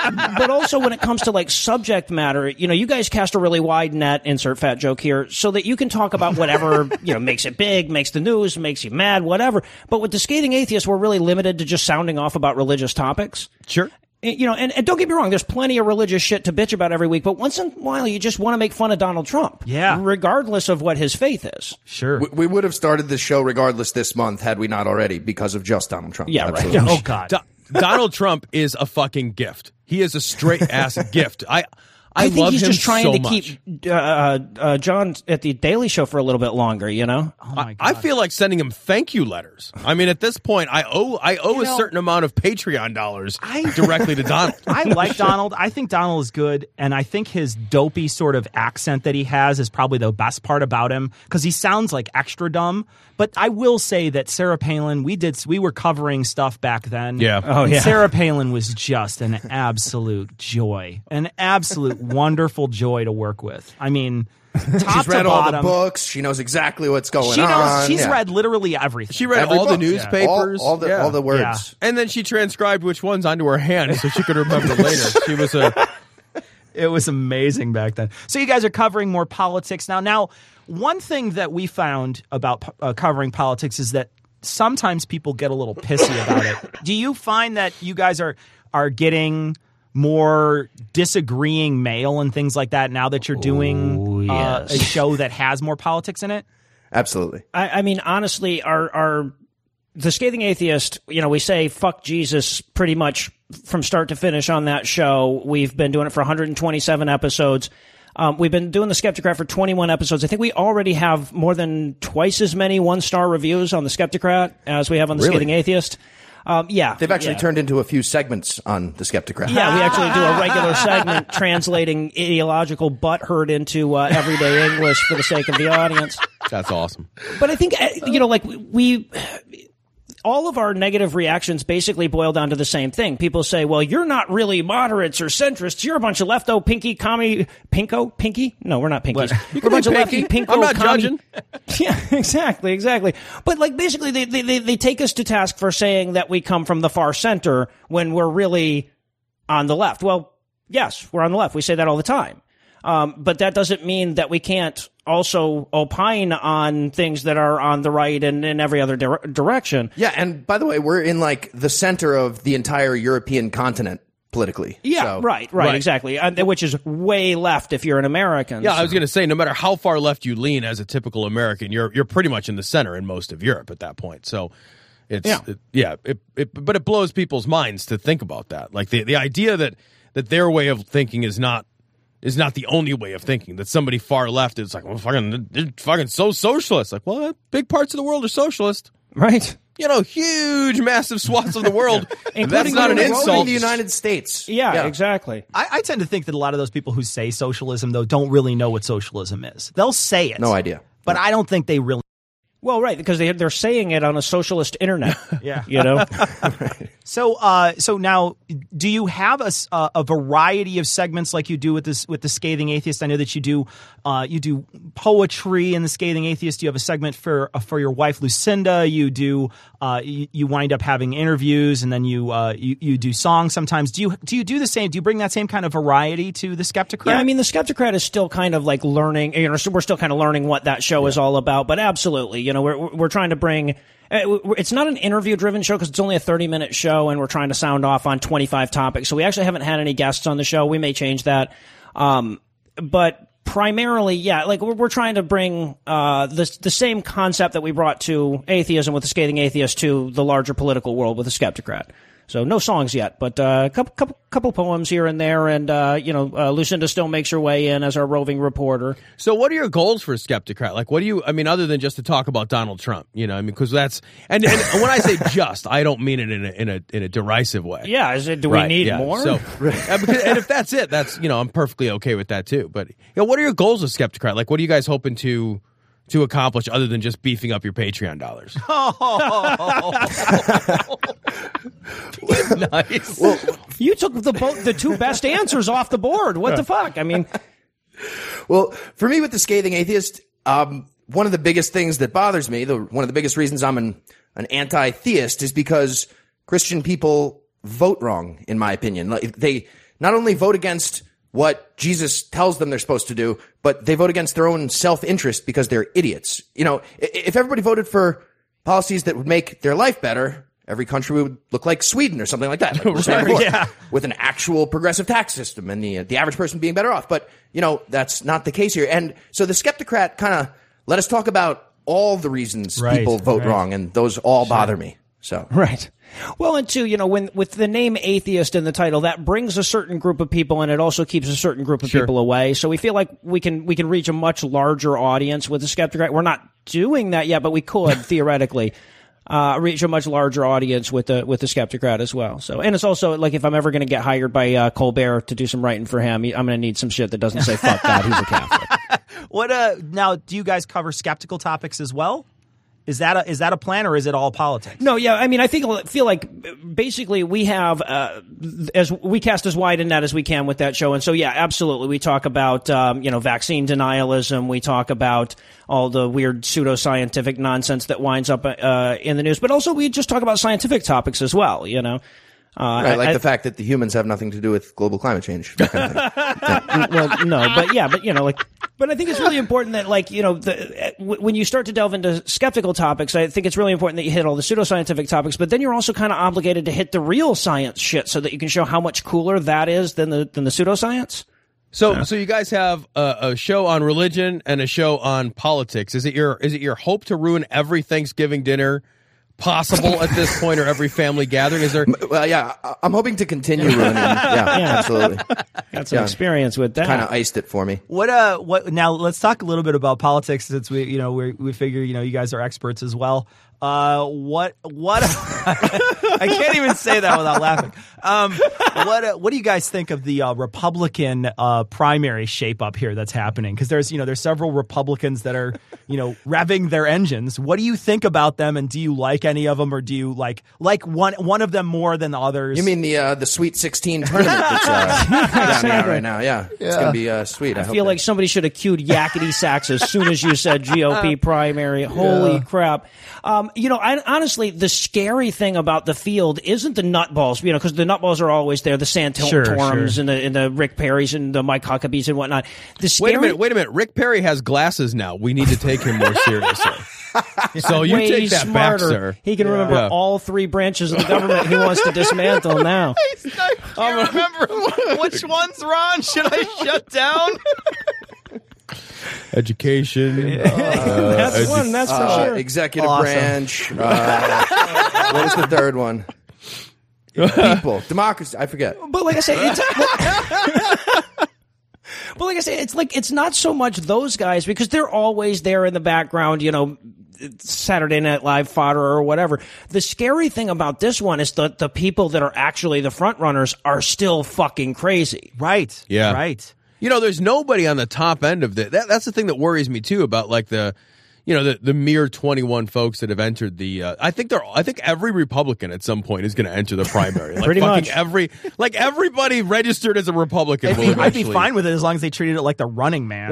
but also when it comes to like subject matter, you guys cast a really wide net, insert fat joke here, so that you can talk about whatever, makes it big, makes the news, makes you mad, whatever. But with the Scathing Atheist, we're really limited to just sounding off about religious topics. Sure. And don't get me wrong, there's plenty of religious shit to bitch about every week, but once in a while you just want to make fun of Donald Trump. Yeah. Regardless of what his faith is. Sure. We would have started the show regardless this month had we not already because of just Donald Trump. Yeah, Absolutely. right. Oh, God. Donald Trump is a fucking gift. He is a straight ass gift. I think love he's him just trying so to much. keep John at the Daily Show for a little bit longer, Oh my God. I feel like sending him thank you letters. I mean, at this point, I owe a certain amount of Patreon dollars directly to Donald. I like Donald. I think Donald is good, and I think his dopey sort of accent that he has is probably the best part about him because he sounds like extra dumb. But I will say that Sarah Palin, we were covering stuff back then. Yeah. Oh, and yeah. Sarah Palin was just an absolute joy, an absolute wonderful joy to work with. I mean, top She's read to all the bottom. books. She knows exactly what's going She knows. on. She's Yeah. read literally everything. She read Every all the book. newspapers. All the words. Yeah. And then she transcribed which ones onto her hand so she could remember later. She was a... It was amazing back then. So you guys are covering more politics now. Now, one thing that we found about covering politics is that sometimes people get a little pissy about it. Do you find that you guys are getting more disagreeing mail and things like that now that you're doing a show that has more politics in it? Absolutely. I mean, honestly, the Scathing Atheist, we say fuck Jesus pretty much from start to finish on that show. We've been doing it for 127 episodes. We've been doing the Skeptocrat for 21 episodes. I think we already have more than twice as many one-star reviews on the Skeptocrat as we have on the Scathing Atheist. Yeah. They've actually turned into a few segments on the Skeptocrat. Yeah, we actually do a regular segment translating ideological butthurt into everyday English for the sake of the audience. That's awesome. But I think, all of our negative reactions basically boil down to the same thing. People say, well, you're not really moderates or centrists. You're a bunch of lefto pinky commie... Pinky? No, we're not pinkies. We're a bunch of lefty pinko I'm not commie- judging. Yeah, exactly. But basically they take us to task for saying that we come from the far center when we're really on the left. Well, yes, we're on the left. We say that all the time. But that doesn't mean that we can't also opine on things that are on the right and in every other direction. Yeah, and by the way, we're in like the center of the entire European continent politically. Yeah, So- right, exactly. Which is way left if you're an American. Yeah, I was going to say, no matter how far left you lean as a typical American, you're pretty much in the center in most of Europe at that point. So it's but it blows people's minds to think about that. Like the idea that their way of thinking is not the only way of thinking. That somebody far left is like, well, they're fucking so socialist. Like, well, big parts of the world are socialist, right? Huge, massive swaths of the world. That's not an Including insult. the United States. Yeah, exactly. I tend to think that a lot of those people who say socialism, though, don't really know what socialism is. They'll say it. No idea. But I don't think they really... Well, right, because they're saying it on a socialist internet. Yeah. So now, do you have a variety of segments like you do with the Scathing Atheist? I know that you do poetry in the Scathing Atheist. You have a segment for your wife Lucinda. You do you wind up having interviews, and then you do songs sometimes. Do you do the same? Do you bring that same kind of variety to the Skeptocrat? Yeah, I mean, the Skeptocrat is still kind of like learning. We're still kind of learning what that show is all about. But absolutely, we're trying to bring. It's not an interview-driven show because it's only a 30-minute show, and we're trying to sound off on 25 topics. So we actually haven't had any guests on the show. We may change that, but primarily, yeah, like we're trying to bring the same concept that we brought to atheism with the Scathing Atheist to the larger political world with the Skeptocrat. So no songs yet, but a couple poems here and there, and Lucinda still makes her way in as our roving reporter. So what are your goals for Skeptocrat? Like, other than just to talk about Donald Trump, because that's, and when I say just, I don't mean it in a derisive way. Yeah, do we need more? So, and if that's it, that's, I'm perfectly okay with that too. But what are your goals with Skeptocrat? Like, what are you guys hoping to accomplish other than just beefing up your Patreon dollars? Nice. Well, you took the two best answers off the board. What the fuck? I mean, well, for me with the Scathing Atheist, one of the biggest things that bothers me, one of the biggest reasons I'm an anti-theist, is because Christian people vote wrong, in my opinion. Like they not only vote against what Jesus tells them they're supposed to do, but they vote against their own self-interest because they're idiots. You know, if everybody voted for policies that would make their life better, every country would look like Sweden or something like that. Like we were saying before, with an actual progressive tax system and the average person being better off. But, you know, that's not the case here. And so the Skeptocrat kind of let us talk about all the reasons people vote wrong, and those all bother me. So Right. Well, and two, you know, when with the name atheist in the title, that brings a certain group of people, and it also keeps a certain group of people away. So we feel like we can reach a much larger audience with the Skeptocrat. We're not doing that yet, but we could theoretically reach a much larger audience with the Skeptocrat as well. So, and it's also like if I'm ever going to get hired by Colbert to do some writing for him, I'm going to need some shit that doesn't say "fuck God." He's a Catholic. Now, do you guys cover skeptical topics as well? Is that a plan, or is it all politics? No, yeah, I mean, I feel like basically we have as we cast as wide a net as we can with that show, and so yeah, absolutely, we talk about vaccine denialism, we talk about all the weird pseudoscientific nonsense that winds up in the news, but also we just talk about scientific topics as well, you know. Right, like the fact that the humans have nothing to do with global climate change. That kind of thing. Well, no, but you know, like, but I think it's really important that, like, you know, when you start to delve into skeptical topics, I think it's really important that you hit all the pseudoscientific topics, but then you're also kind of obligated to hit the real science shit so that you can show how much cooler that is than the pseudoscience. So you guys have a show on religion and a show on politics. Is it your hope to ruin every Thanksgiving dinner possible at this point, or every family gathering? Is there? Well, yeah, I'm hoping to continue ruining. Yeah, absolutely. Got some experience with that. Kind of iced it for me. What? Now let's talk a little bit about politics, since we figure you guys are experts as well. What? I can't even say that without laughing. What do you guys think of the Republican primary shape up here that's happening? Because there's several Republicans that are revving their engines. What do you think about them, and do you like any of them, or do you like one of them more than the others? You mean the Sweet 16 tournament that's down right now? Yeah, it's gonna be sweet. I feel like somebody should have cued yakety sax as soon as you said GOP primary. Holy crap! Honestly, the scary thing about the field isn't the nutballs, because the nutballs are always there, the Santorums and the Rick Perrys and the Mike Huckabees and whatnot. Wait a minute. Rick Perry has glasses now. We need to take him more seriously. So you take that smarter. back, sir. He can remember all three branches of the government he wants to dismantle now. I can't remember which one's Ron. Should I shut down? Education. That's one, that's for sure. Executive branch. What was the third one? People. Democracy. I forget. But like I say, it's not so much those guys, because they're always there in the background, Saturday Night Live fodder or whatever. The scary thing about this one is the people that are actually the front runners are still fucking crazy. Right. Yeah. Right. There's nobody on the top end of that's the thing that worries me too, about like the mere 21 folks that have entered the. I think every Republican at some point is going to enter the primary. Like pretty much everybody registered as a Republican. I'd be fine with it as long as they treated it like the Running Man.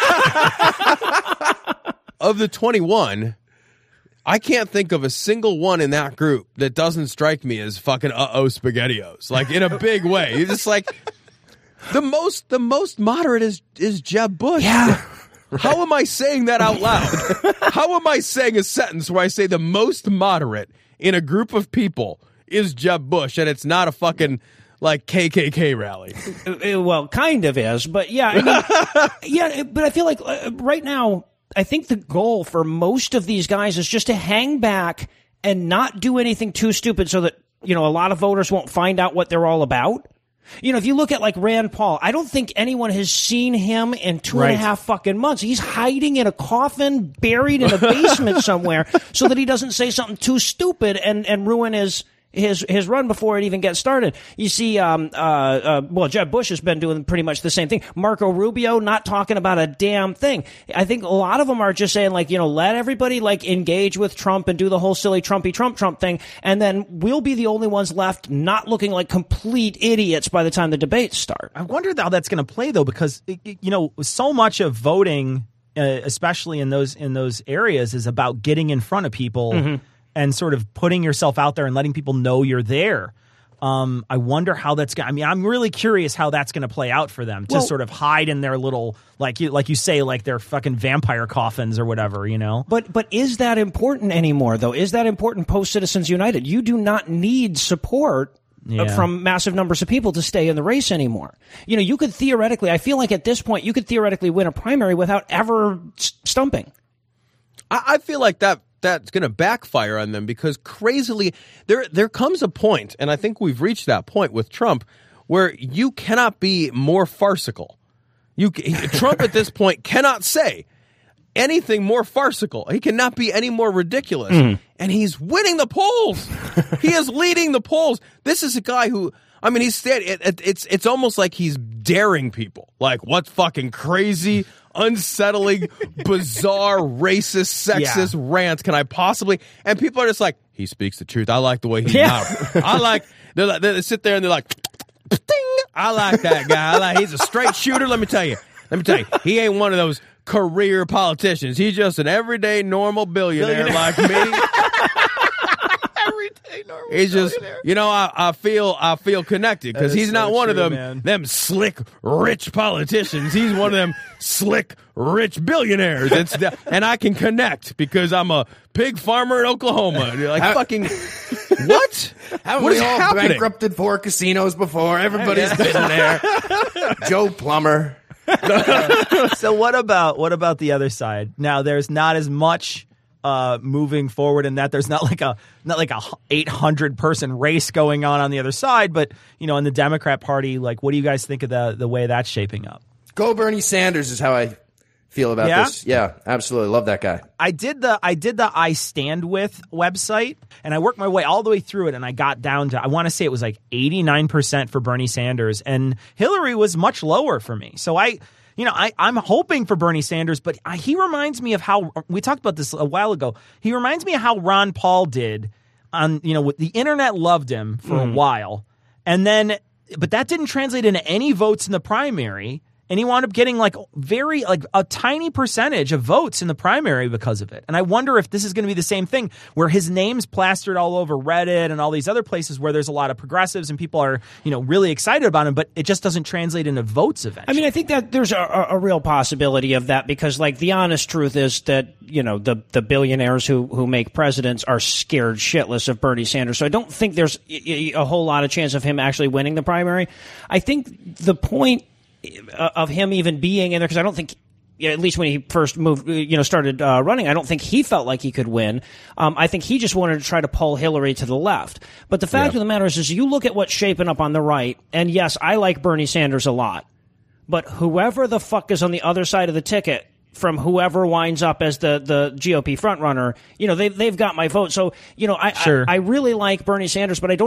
Of the 21, I can't think of a single one in that group that doesn't strike me as fucking SpaghettiOs, like in a big way. It's just like. The most moderate is Jeb Bush. Yeah. Right. How am I saying that out loud? How am I saying a sentence where I say the most moderate in a group of people is Jeb Bush, and it's not a fucking like KKK rally? Well, kind of is, but yeah, but I feel like right now, I think the goal for most of these guys is just to hang back and not do anything too stupid, so that a lot of voters won't find out what they're all about. If you look at like Rand Paul, I don't think anyone has seen him in 2.5 fucking months. He's hiding in a coffin, buried in a basement somewhere, so that he doesn't say something too stupid and ruin his run before it even gets started. You see, Jeb Bush has been doing pretty much the same thing. Marco Rubio not talking about a damn thing. I think a lot of them are just saying let everybody engage with Trump and do the whole silly Trump thing, and then we'll be the only ones left not looking like complete idiots by the time the debates start. I wonder how that's going to play though, because so much of voting, especially in those areas, is about getting in front of people. Mm-hmm. And sort of putting yourself out there and letting people know you're there. I wonder how that's going. I mean, I'm really curious how that's going to play out for them to sort of hide in their little, like you say, like their fucking vampire coffins or whatever, you know. But is that important anymore, though? Is that important post Citizens United? You do not need support from massive numbers of people to stay in the race anymore. You know, you could theoretically, I feel like at this point, you could theoretically win a primary without ever stumping. I feel like that's going to backfire on them because crazily there comes a point, and I think we've reached that point with Trump, where you cannot be more farcical. Trump at this point cannot say anything more farcical. He cannot be any more ridiculous. And he's winning the polls. He is leading the polls. This is a guy who, I mean, it's almost like he's daring people. Like, what fucking crazy, unsettling, bizarre, racist, sexist rant can I possibly? And people are just like, he speaks the truth. I like the way he's not. I like, they sit there and they're like, ding, I like that guy. He's a straight shooter. Let me tell you, he ain't one of those career politicians. He's just an everyday normal billionaire like me. He's just, you know, I feel connected because he's not one of them slick, rich politicians. He's one of them slick, rich billionaires. And I can connect because I'm a pig farmer in Oklahoma. You're like, fucking, what? Haven't What we is all happening? bankrupted 4 casinos before? Everybody's been there. Joe Plumber. So what about the other side? Now there's not as much moving forward in that there's not like a 800 person race going on the other side, but you know, in the Democrat Party, like, what do you guys think of the way that's shaping up? Go Bernie Sanders is how I feel about this. Yeah, absolutely. Love that guy. I did the I Stand With website, and I worked my way all the way through it, and I got down to, I want to say it was like 89% for Bernie Sanders, and Hillary was much lower for me. So I'm hoping for Bernie Sanders, but he reminds me of how, we talked about this a while ago, he reminds me of how Ron Paul did on, you know, the internet loved him for a while, and then, but that didn't translate into any votes in the primary. And he wound up getting like a tiny percentage of votes in the primary because of it. And I wonder if this is going to be the same thing where his name's plastered all over Reddit and all these other places where there's a lot of progressives and people are, you know, really excited about him, but it just doesn't translate into votes eventually. I mean, I think that there's a real possibility of that because, like, the honest truth is that, you know, the billionaires who make presidents are scared shitless of Bernie Sanders. So I don't think there's a whole lot of chance of him actually winning the primary. I think the point of him even being in there, because I don't think, at least when he first started running, I don't think he felt like he could win. I think he just wanted to try to pull Hillary to the left. But the fact of the matter is you look at what's shaping up on the right, and yes, I like Bernie Sanders a lot, but whoever the fuck is on the other side of the ticket from whoever winds up as the GOP frontrunner, you know, they've got my vote. So, you know, I really like Bernie Sanders, but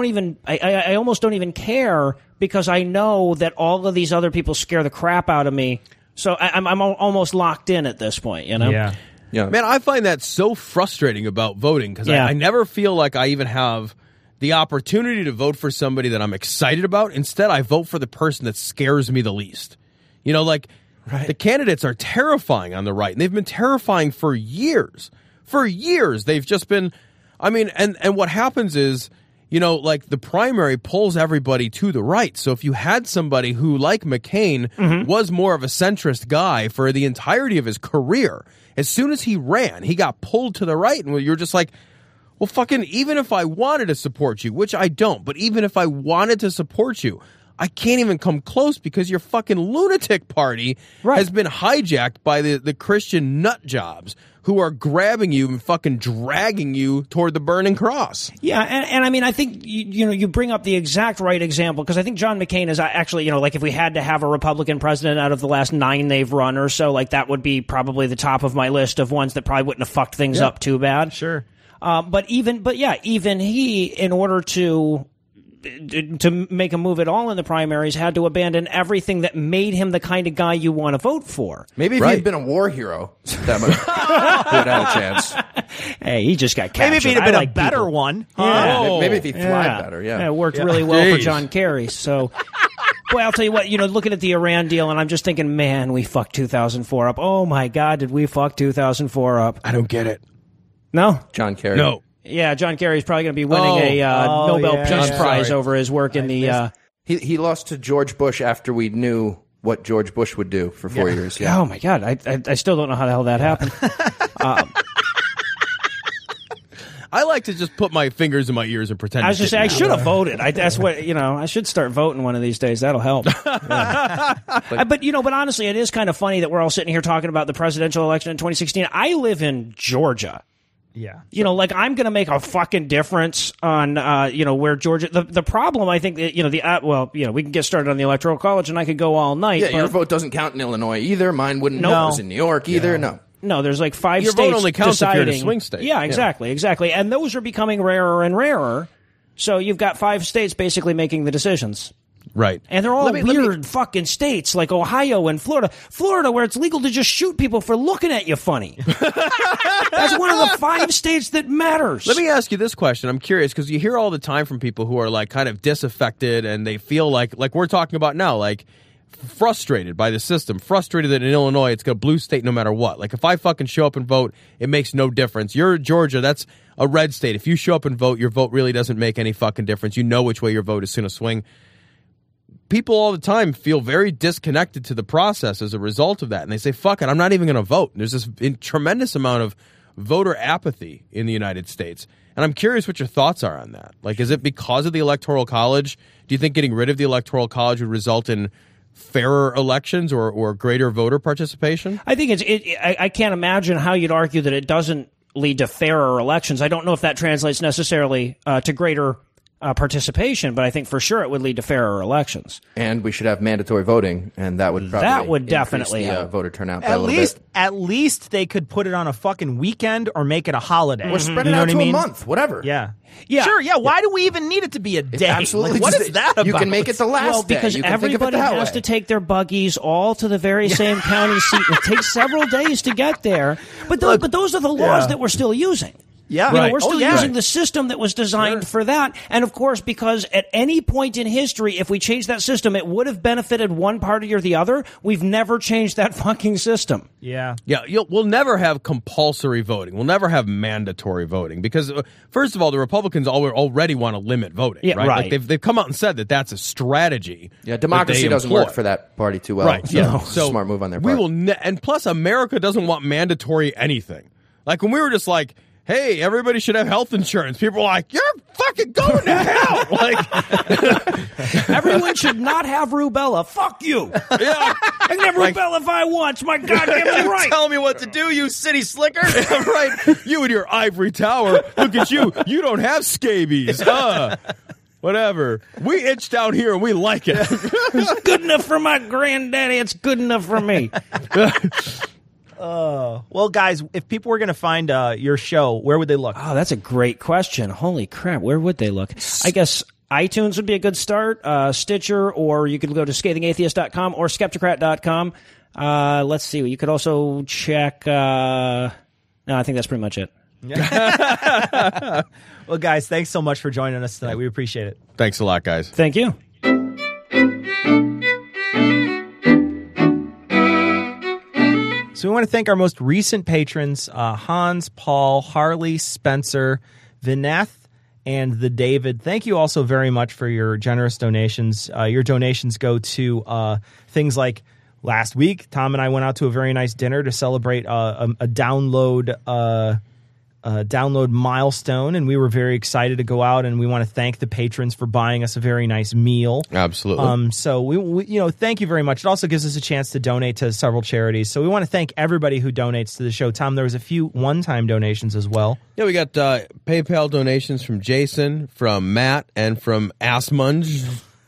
I almost don't even care because I know that all of these other people scare the crap out of me. So I'm almost locked in at this point, you know? Yeah. Man, I find that so frustrating about voting because I never feel like I even have the opportunity to vote for somebody that I'm excited about. Instead, I vote for the person that scares me the least. You know, like, the candidates are terrifying on the right, and they've been terrifying for years. For years, they've just been, I mean, and what happens is, you know, like the primary pulls everybody to the right. So if you had somebody who, like McCain, was more of a centrist guy for the entirety of his career, as soon as he ran, he got pulled to the right, and you're just like, well, fucking, even if I wanted to support you, which I don't, but even if I wanted to support you, I can't even come close because your fucking lunatic party has been hijacked by the Christian nut jobs who are grabbing you and fucking dragging you toward the burning cross. Yeah, and I mean, I think, you bring up the exact right example because I think John McCain is actually, you know, like if we had to have a Republican president out of the last 9 they've run or so, like that would be probably the top of my list of ones that probably wouldn't have fucked things up too bad. Sure. But even he, in order to make a move at all in the primaries, had to abandon everything that made him the kind of guy you want to vote for. Maybe if he'd been a war hero, that would have had a chance. Hey, he just got captured. Maybe if he'd have been a better one. Yeah. Maybe if he flied better, it worked really well for John Kerry. So, boy, I'll tell you what, looking at the Iran deal, and I'm just thinking, man, we fucked 2004 up. Oh, my God, did we fuck 2004 up? I don't get it. No? John Kerry. No. Yeah, John Kerry's probably going to be winning a Nobel Peace Prize over his work in the... He lost to George Bush after we knew what George Bush would do for 4 years. Yeah. Oh, my God. I still don't know how the hell that happened. I like to just put my fingers in my ears and pretend. I was just saying, I should have voted. That's what, I should start voting one of these days. That'll help. But honestly, it is kind of funny that we're all sitting here talking about the presidential election in 2016. I live in Georgia. Yeah. I'm going to make a fucking difference on, where Georgia, the problem, I think, that, we can get started on the Electoral College and I could go all night. Yeah, your vote doesn't count in Illinois either. Mine wouldn't. No. It was in New York either. Yeah. No, there's like 5 your states vote only counts deciding. if you're in a swing state. Yeah, exactly. And those are becoming rarer and rarer. So you've got 5 states basically making the decisions. Right. And they're all weird fucking states like Ohio and Florida. Florida, where it's legal to just shoot people for looking at you funny. That's one of the 5 states that matters. Let me ask you this question. I'm curious because you hear all the time from people who are like kind of disaffected and they feel like we're talking about now, like frustrated by the system, frustrated that in Illinois it's a blue state no matter what. Like if I fucking show up and vote, it makes no difference. You're Georgia, that's a red state. If you show up and vote, your vote really doesn't make any fucking difference. You know which way your vote is going to swing. People all the time feel very disconnected to the process as a result of that. And they say, fuck it, I'm not even going to vote. And there's this tremendous amount of voter apathy in the United States. And I'm curious what your thoughts are on that. Like, is it because of the Electoral College? Do you think getting rid of the Electoral College would result in fairer elections or greater voter participation? I think I can't imagine how you'd argue that it doesn't lead to fairer elections. I don't know if that translates necessarily to greater participation, but I think for sure it would lead to fairer elections. And we should have mandatory voting, and that would definitely increase the voter turnout by at a little bit. At least they could put it on a fucking weekend or make it a holiday. Or spread it out to a month, whatever. Yeah. Sure, yeah. Why do we even need it to be a day? Absolutely. Like, what is that about? You can make it the last day. Because you can everybody think of it that has way. to take their buggies all to the very same county seat. It takes several days to get there. But those are the laws that we're still using. Yeah, we're still using the system that was designed for that. And of course, because at any point in history, if we changed that system, it would have benefited one party or the other. We've never changed that fucking system. Yeah. We'll never have compulsory voting. We'll never have mandatory voting because, first of all, the Republicans already want to limit voting. Yeah, right. Like they've come out and said that that's a strategy. Yeah, democracy doesn't work for that party too well. Right. So, smart move on their part. We will, and plus, America doesn't want mandatory anything. Like when we were just like, hey, everybody should have health insurance. People were like, you're fucking going to hell. Like, everyone should not have rubella. Fuck you. Yeah. I can have rubella if I want. It's my goddamn right. Tell me what to do, you city slicker. Right. You and your ivory tower. Look at you. You don't have scabies. Whatever. We itch down here and we like it. It's good enough for my granddaddy. It's good enough for me. Well, guys, if people were going to find your show, where would they look? Oh, that's a great question. Holy crap, where would they look? I guess iTunes would be a good start, Stitcher, or you could go to scathingatheist.com or skeptocrat.com. Let's see. You could also check... no, I think that's pretty much it. Well, guys, thanks so much for joining us tonight. We appreciate it. Thanks a lot, guys. Thank you. So we want to thank our most recent patrons, Hans, Paul, Harley, Spencer, Vineth, and the David. Thank you also very much for your generous donations. Your donations go to things like last week, Tom and I went out to a very nice dinner to celebrate a download milestone, and we were very excited to go out, and we want to thank the patrons for buying us a very nice meal. Absolutely. So we thank you very much. It also gives us a chance to donate to several charities. So we want to thank everybody who donates to the show. Tom, there was a few one-time donations as well. Yeah, we got PayPal donations from Jason, from Matt, and from Asmunge.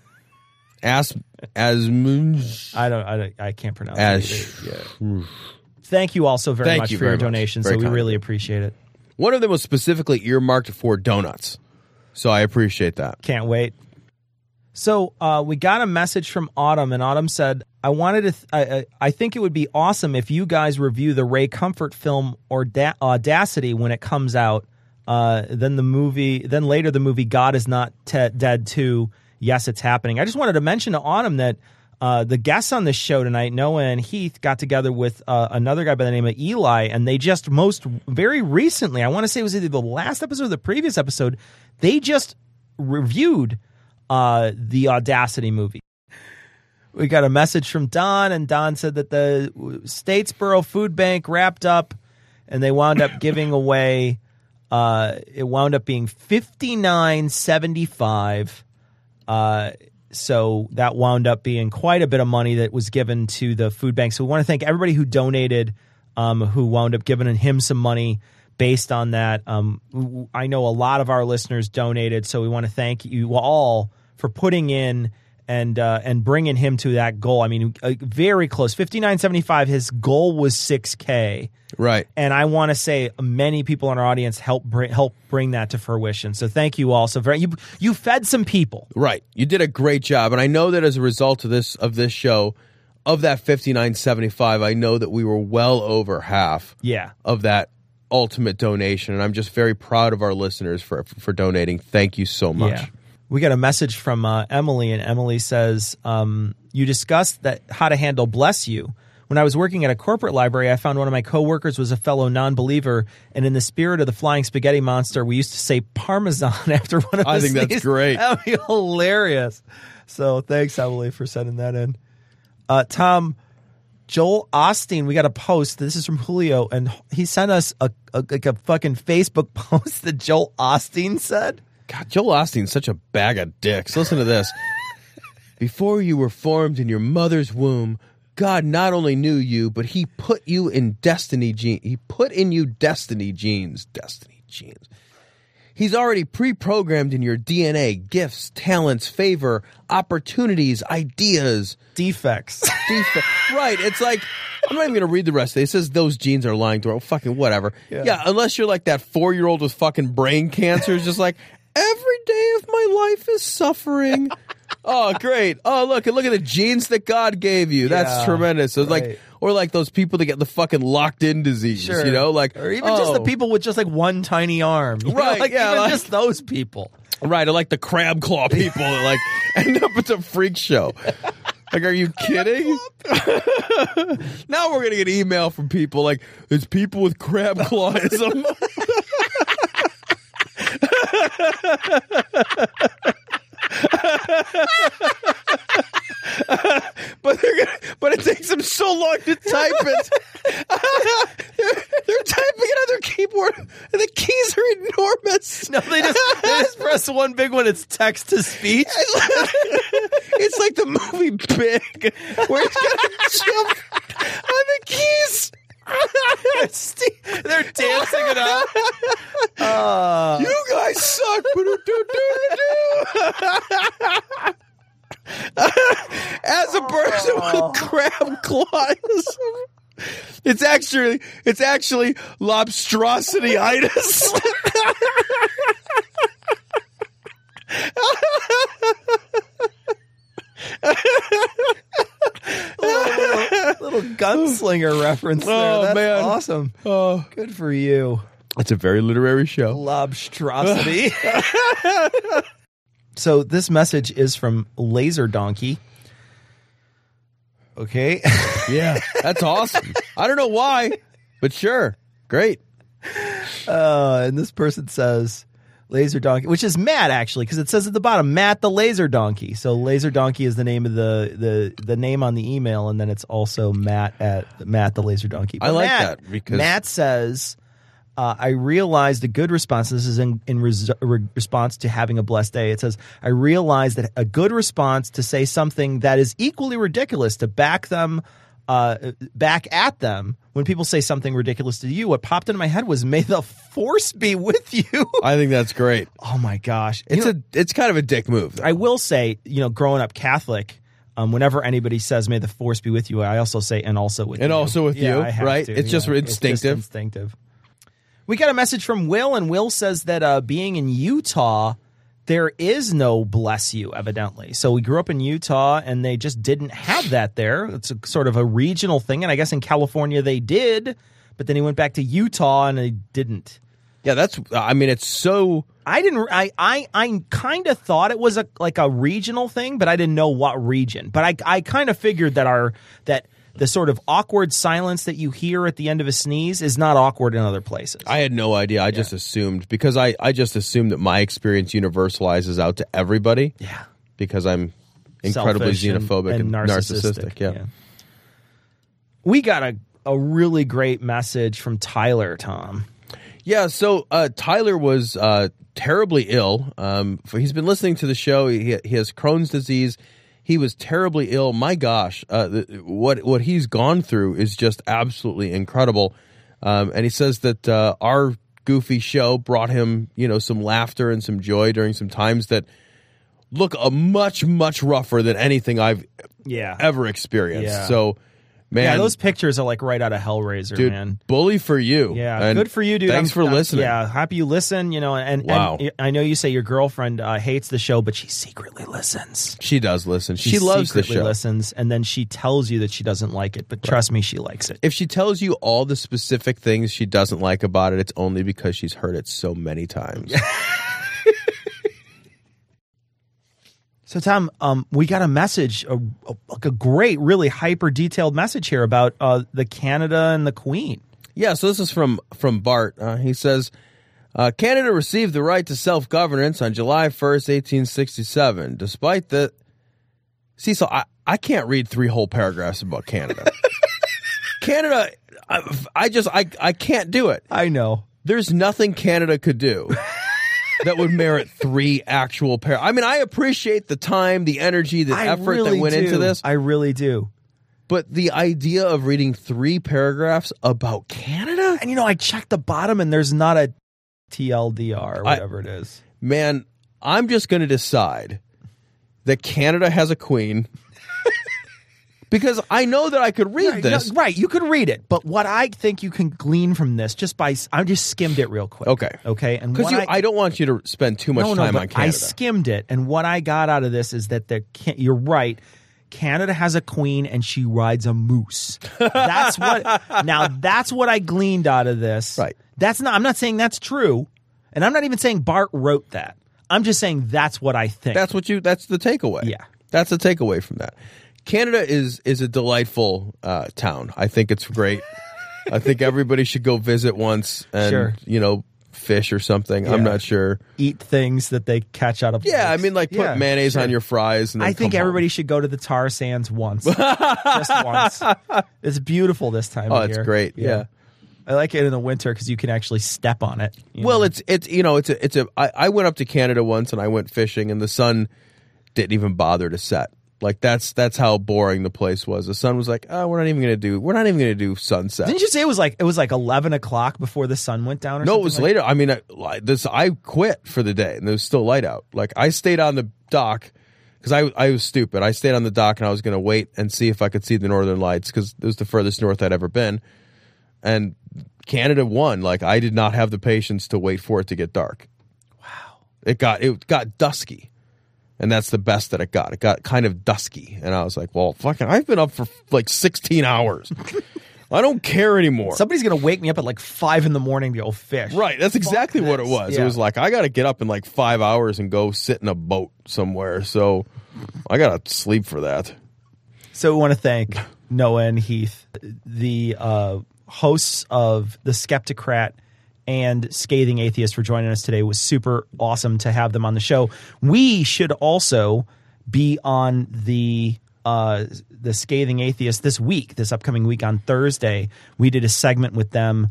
Asmunge. I can't pronounce it. Yeah. Thank you all so very much for your donations. So we really appreciate it. One of them was specifically earmarked for donuts, so I appreciate that. Can't wait. So we got a message from Autumn, and Autumn said, I think it would be awesome if you guys review the Ray Comfort film Audacity when it comes out. Then later the movie God Is Not Dead 2. Yes, it's happening. I just wanted to mention to Autumn that the guests on this show tonight, Noah and Heath, got together with another guy by the name of Eli, and they just very recently, I want to say it was either the last episode or the previous episode, they just reviewed the Audacity movie. We got a message from Don, and Don said that the Statesboro Food Bank wrapped up, and they wound up giving away, it wound up being $59.75. So that wound up being quite a bit of money that was given to the food bank. So we want to thank everybody who donated, who wound up giving him some money based on that. I know a lot of our listeners donated, so we want to thank you all for putting in and bringing him to that goal. I mean, very close. $59.75. His goal was $6K. Right. And I want to say many people in our audience help bring that to fruition. So thank you all. So you fed some people. Right. You did a great job. And I know that as a result of this show, of that $59.75, I know that we were well over half of that ultimate donation. And I'm just very proud of our listeners for donating. Thank you so much. Yeah. We got a message from Emily, and Emily says, you discussed how to handle bless you. When I was working at a corporate library, I found one of my coworkers was a fellow non-believer, and in the spirit of the flying spaghetti monster, we used to say Parmesan after one of his I think that's great. That would be hilarious. So thanks, Emily, for sending that in. Tom, Joel Osteen, we got a post. This is from Julio, and he sent us a fucking Facebook post that Joel Osteen said. God, Joel Osteen's such a bag of dicks. Listen to this. Before you were formed in your mother's womb, God not only knew you, but he put you in destiny genes. He put in you destiny genes. Destiny genes. He's already pre-programmed in your DNA gifts, talents, favor, opportunities, ideas. Defects. Right. It's like, I'm not even going to read the rest of it. It says those genes are lying to fucking whatever. Yeah, unless you're like that 4-year-old with fucking brain cancer. It's just like, every day of my life is suffering. Oh, great. Oh, look at the genes that God gave you. That's tremendous. So it's like, or like those people that get the fucking locked-in disease, sure. you know? Like, or even just the people with just like one tiny arm. Right, like, yeah. Even just those people. Right, or like the crab claw people that like end up at a freak show. Like, are you kidding? Now we're going to get email from people like, there's people with crab clawism. But it takes them so long to type it. They're typing it on their keyboard, and the keys are enormous. No, they just press one big one. It's text to speech. It's like the movie Big, where he's got to jump on the keys. They're dancing it out. You guys suck. As a person with crab claws, it's actually lobstrosity-itis. Little gunslinger reference there. Oh, That's man. awesome. Oh, good for you. It's a very literary show. Lobstrosity. So this message is from Laser Donkey. Okay. Yeah, that's awesome. I don't know why, but sure. Great. And this person says, Laser Donkey, which is Matt, actually, because it says at the bottom, Matt the Laser Donkey. So Laser Donkey is the name of the name on the email, and then it's also Matt the Laser Donkey. But I like that because Matt says, I realized a good response. This is in response to having a blessed day. It says, I realized that a good response to say something that is equally ridiculous, to back at them when people say something ridiculous to you. What popped into my head was, may the force be with you. I think that's great. Oh my gosh. It's kind of a dick move, though. I will say, growing up Catholic, whenever anybody says, may the force be with you, I also say, and also with you. And also with you, I have right? to, it's just instinctive. It's just instinctive. We got a message from Will, and Will says that being in Utah, there is no bless you, evidently. So we grew up in Utah, and they just didn't have that there. It's a sort of a regional thing, and I guess in California they did, but then he went back to Utah, and they didn't. Yeah, that's. I mean, it's so. I kind of thought it was like a regional thing, but I didn't know what region. But I kind of figured that the sort of awkward silence that you hear at the end of a sneeze is not awkward in other places. I had no idea. I just assumed because I just assumed that my experience universalizes out to everybody. Yeah, because I'm incredibly xenophobic and narcissistic. Yeah. We got a really great message from Tyler, Tom. Yeah, so Tyler was terribly ill. He's been listening to the show. He has Crohn's disease. He was terribly ill. My gosh, what he's gone through is just absolutely incredible. And he says that our goofy show brought him, some laughter and some joy during some times that look much, much rougher than anything I've ever experienced. Yeah. So, man. Yeah, those pictures are like right out of Hellraiser, dude, man. Bully for you. Yeah, and good for you, dude. Thanks for listening. Yeah, happy you listen, and wow. And I know you say your girlfriend hates the show, but she secretly listens. She does listen. She loves the show. Listens, and then she tells you that she doesn't like it, but trust me, she likes it. If she tells you all the specific things she doesn't like about it, it's only because she's heard it so many times. So, Tom, we got a message, a great, really hyper-detailed message here about the Canada and the Queen. Yeah, so this is from Bart. He says, Canada received the right to self-governance on July 1st, 1867. Despite the... See, so I can't read 3 whole paragraphs about Canada. Canada, I can't do it. I know. There's nothing Canada could do that would merit 3 actual paragraphs. I mean, I appreciate the time, the energy, the effort that went into this. I really do. But the idea of reading 3 paragraphs about Canada? And, I checked the bottom and there's not a TLDR or whatever it is. Man, I'm just going to decide that Canada has a queen because I know that I could read this. Right, you could read it. But what I think you can glean from this, I just skimmed it real quick. Okay. And because I don't want you to spend too much time on Canada. I skimmed it, and what I got out of this is that you're right. Canada has a queen, and she rides a moose. That's what I gleaned out of this. Right. I'm not saying that's true, and I'm not even saying Bart wrote that. I'm just saying that's what I think. That's the takeaway. Yeah. That's the takeaway from that. Canada is a delightful town. I think it's great. I think everybody should go visit once and, fish or something. Yeah. I'm not sure. Eat things that they catch out of lakes. I mean, put mayonnaise on your fries. And then I think everybody should go to the tar sands once. Just once. It's beautiful this time of year. Oh, it's great. Yeah. I like it in the winter because you can actually step on it. Well, I went up to Canada once and I went fishing and the sun didn't even bother to set. Like that's how boring the place was. The sun was like, oh, we're not even gonna do sunset. Didn't you say it was like 11 o'clock before the sun went down? No, it was later. I mean, I quit for the day and there was still light out. Like I stayed on the dock because I was stupid. I stayed on the dock and I was gonna wait and see if I could see the Northern Lights because it was the furthest north I'd ever been. And Canada won. Like I did not have the patience to wait for it to get dark. Wow. It got dusky. And that's the best that it got. It got kind of dusky. And I was like, well, fucking, I've been up for like 16 hours. I don't care anymore. Somebody's going to wake me up at 5 in the morning to go fish. Right. That's exactly what it was. Yeah. It was like, I got to get up in 5 hours and go sit in a boat somewhere. So I got to sleep for that. So we want to thank Noah and Heath, the hosts of The Skeptocrat and Scathing Atheist, for joining us today. It was super awesome to have them on the show. We should also be on the Scathing Atheist this upcoming week on Thursday. We did a segment with them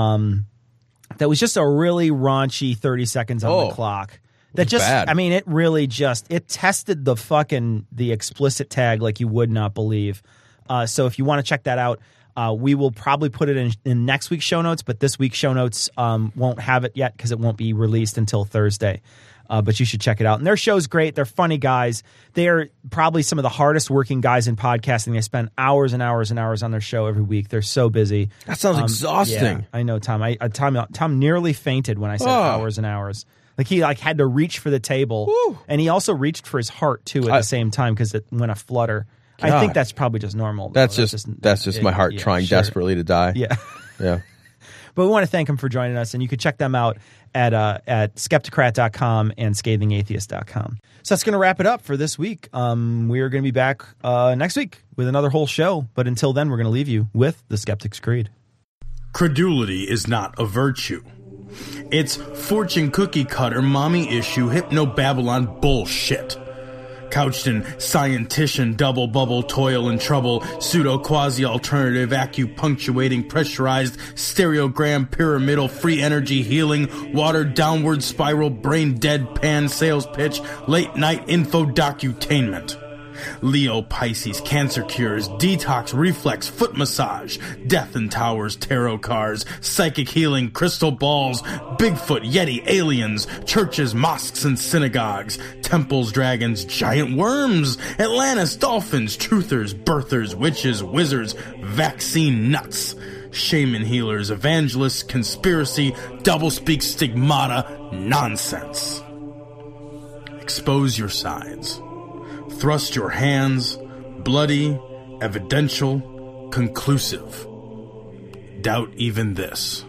that was just a really raunchy 30 seconds on the clock. That just bad. I mean, it really it tested the explicit tag like you would not believe. So if you want to check that out, we will probably put it in next week's show notes, but this week's show notes won't have it yet because it won't be released until Thursday. But you should check it out. And their show's great. They're funny guys. They're probably some of the hardest working guys in podcasting. They spend hours and hours and hours on their show every week. They're so busy. That sounds exhausting. Yeah, I know, Tom. Tom nearly fainted when I said hours and hours. Like he had to reach for the table. Woo. And he also reached for his heart too at the same time because it went aflutter. God. I think that's probably just normal. That's just my heart trying desperately to die. Yeah. Yeah. But we want to thank him for joining us, and you can check them out at skeptocrat.com and scathingatheist.com. So that's going to wrap it up for this week. We are going to be back next week with another whole show. But until then, we're going to leave you with the Skeptic's Creed. Credulity is not a virtue. It's fortune cookie cutter, mommy issue, hypno-Babylon bullshit. Couched in scientician, double bubble, toil and trouble, pseudo quasi alternative, acupunctuating, pressurized, stereogram, pyramidal, free energy healing, watered downward spiral, brain deadpan sales pitch, late night info docutainment. Leo, Pisces, cancer cures, detox, reflex, foot massage, death and towers, tarot cards, psychic healing, crystal balls, Bigfoot, Yeti, aliens, churches, mosques and synagogues, temples, dragons, giant worms, Atlantis, dolphins, truthers, birthers, witches, wizards, vaccine nuts, shaman healers, evangelists, conspiracy, doublespeak, stigmata, nonsense. Expose your sides. Thrust your hands, bloody, evidential, conclusive. Doubt even this.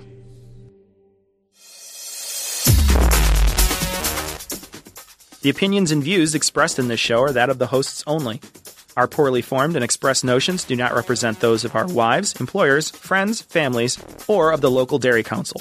The opinions and views expressed in this show are that of the hosts only. Our poorly formed and expressed notions do not represent those of our wives, employers, friends, families, or of the local dairy council.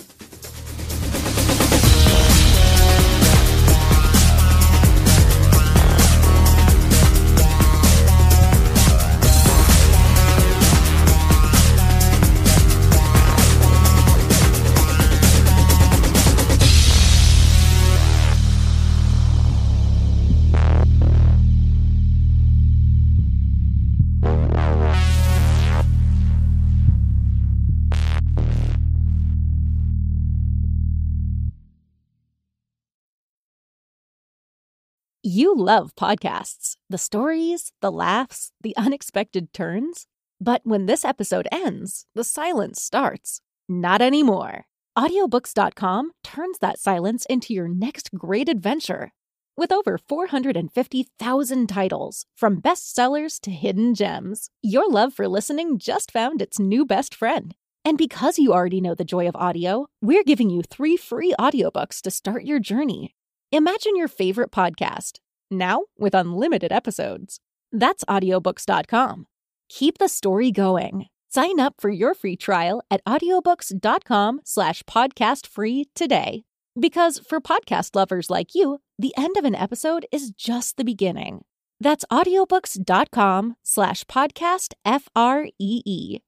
You love podcasts, the stories, the laughs, the unexpected turns. But when this episode ends, the silence starts. Not anymore. Audiobooks.com turns that silence into your next great adventure. With over 450,000 titles, from bestsellers to hidden gems, your love for listening just found its new best friend. And because you already know the joy of audio, we're giving you 3 free audiobooks to start your journey. Imagine your favorite podcast, now with unlimited episodes. That's audiobooks.com. Keep the story going. Sign up for your free trial at audiobooks.com/podcastfree today. Because for podcast lovers like you, the end of an episode is just the beginning. That's audiobooks.com/podcastfree.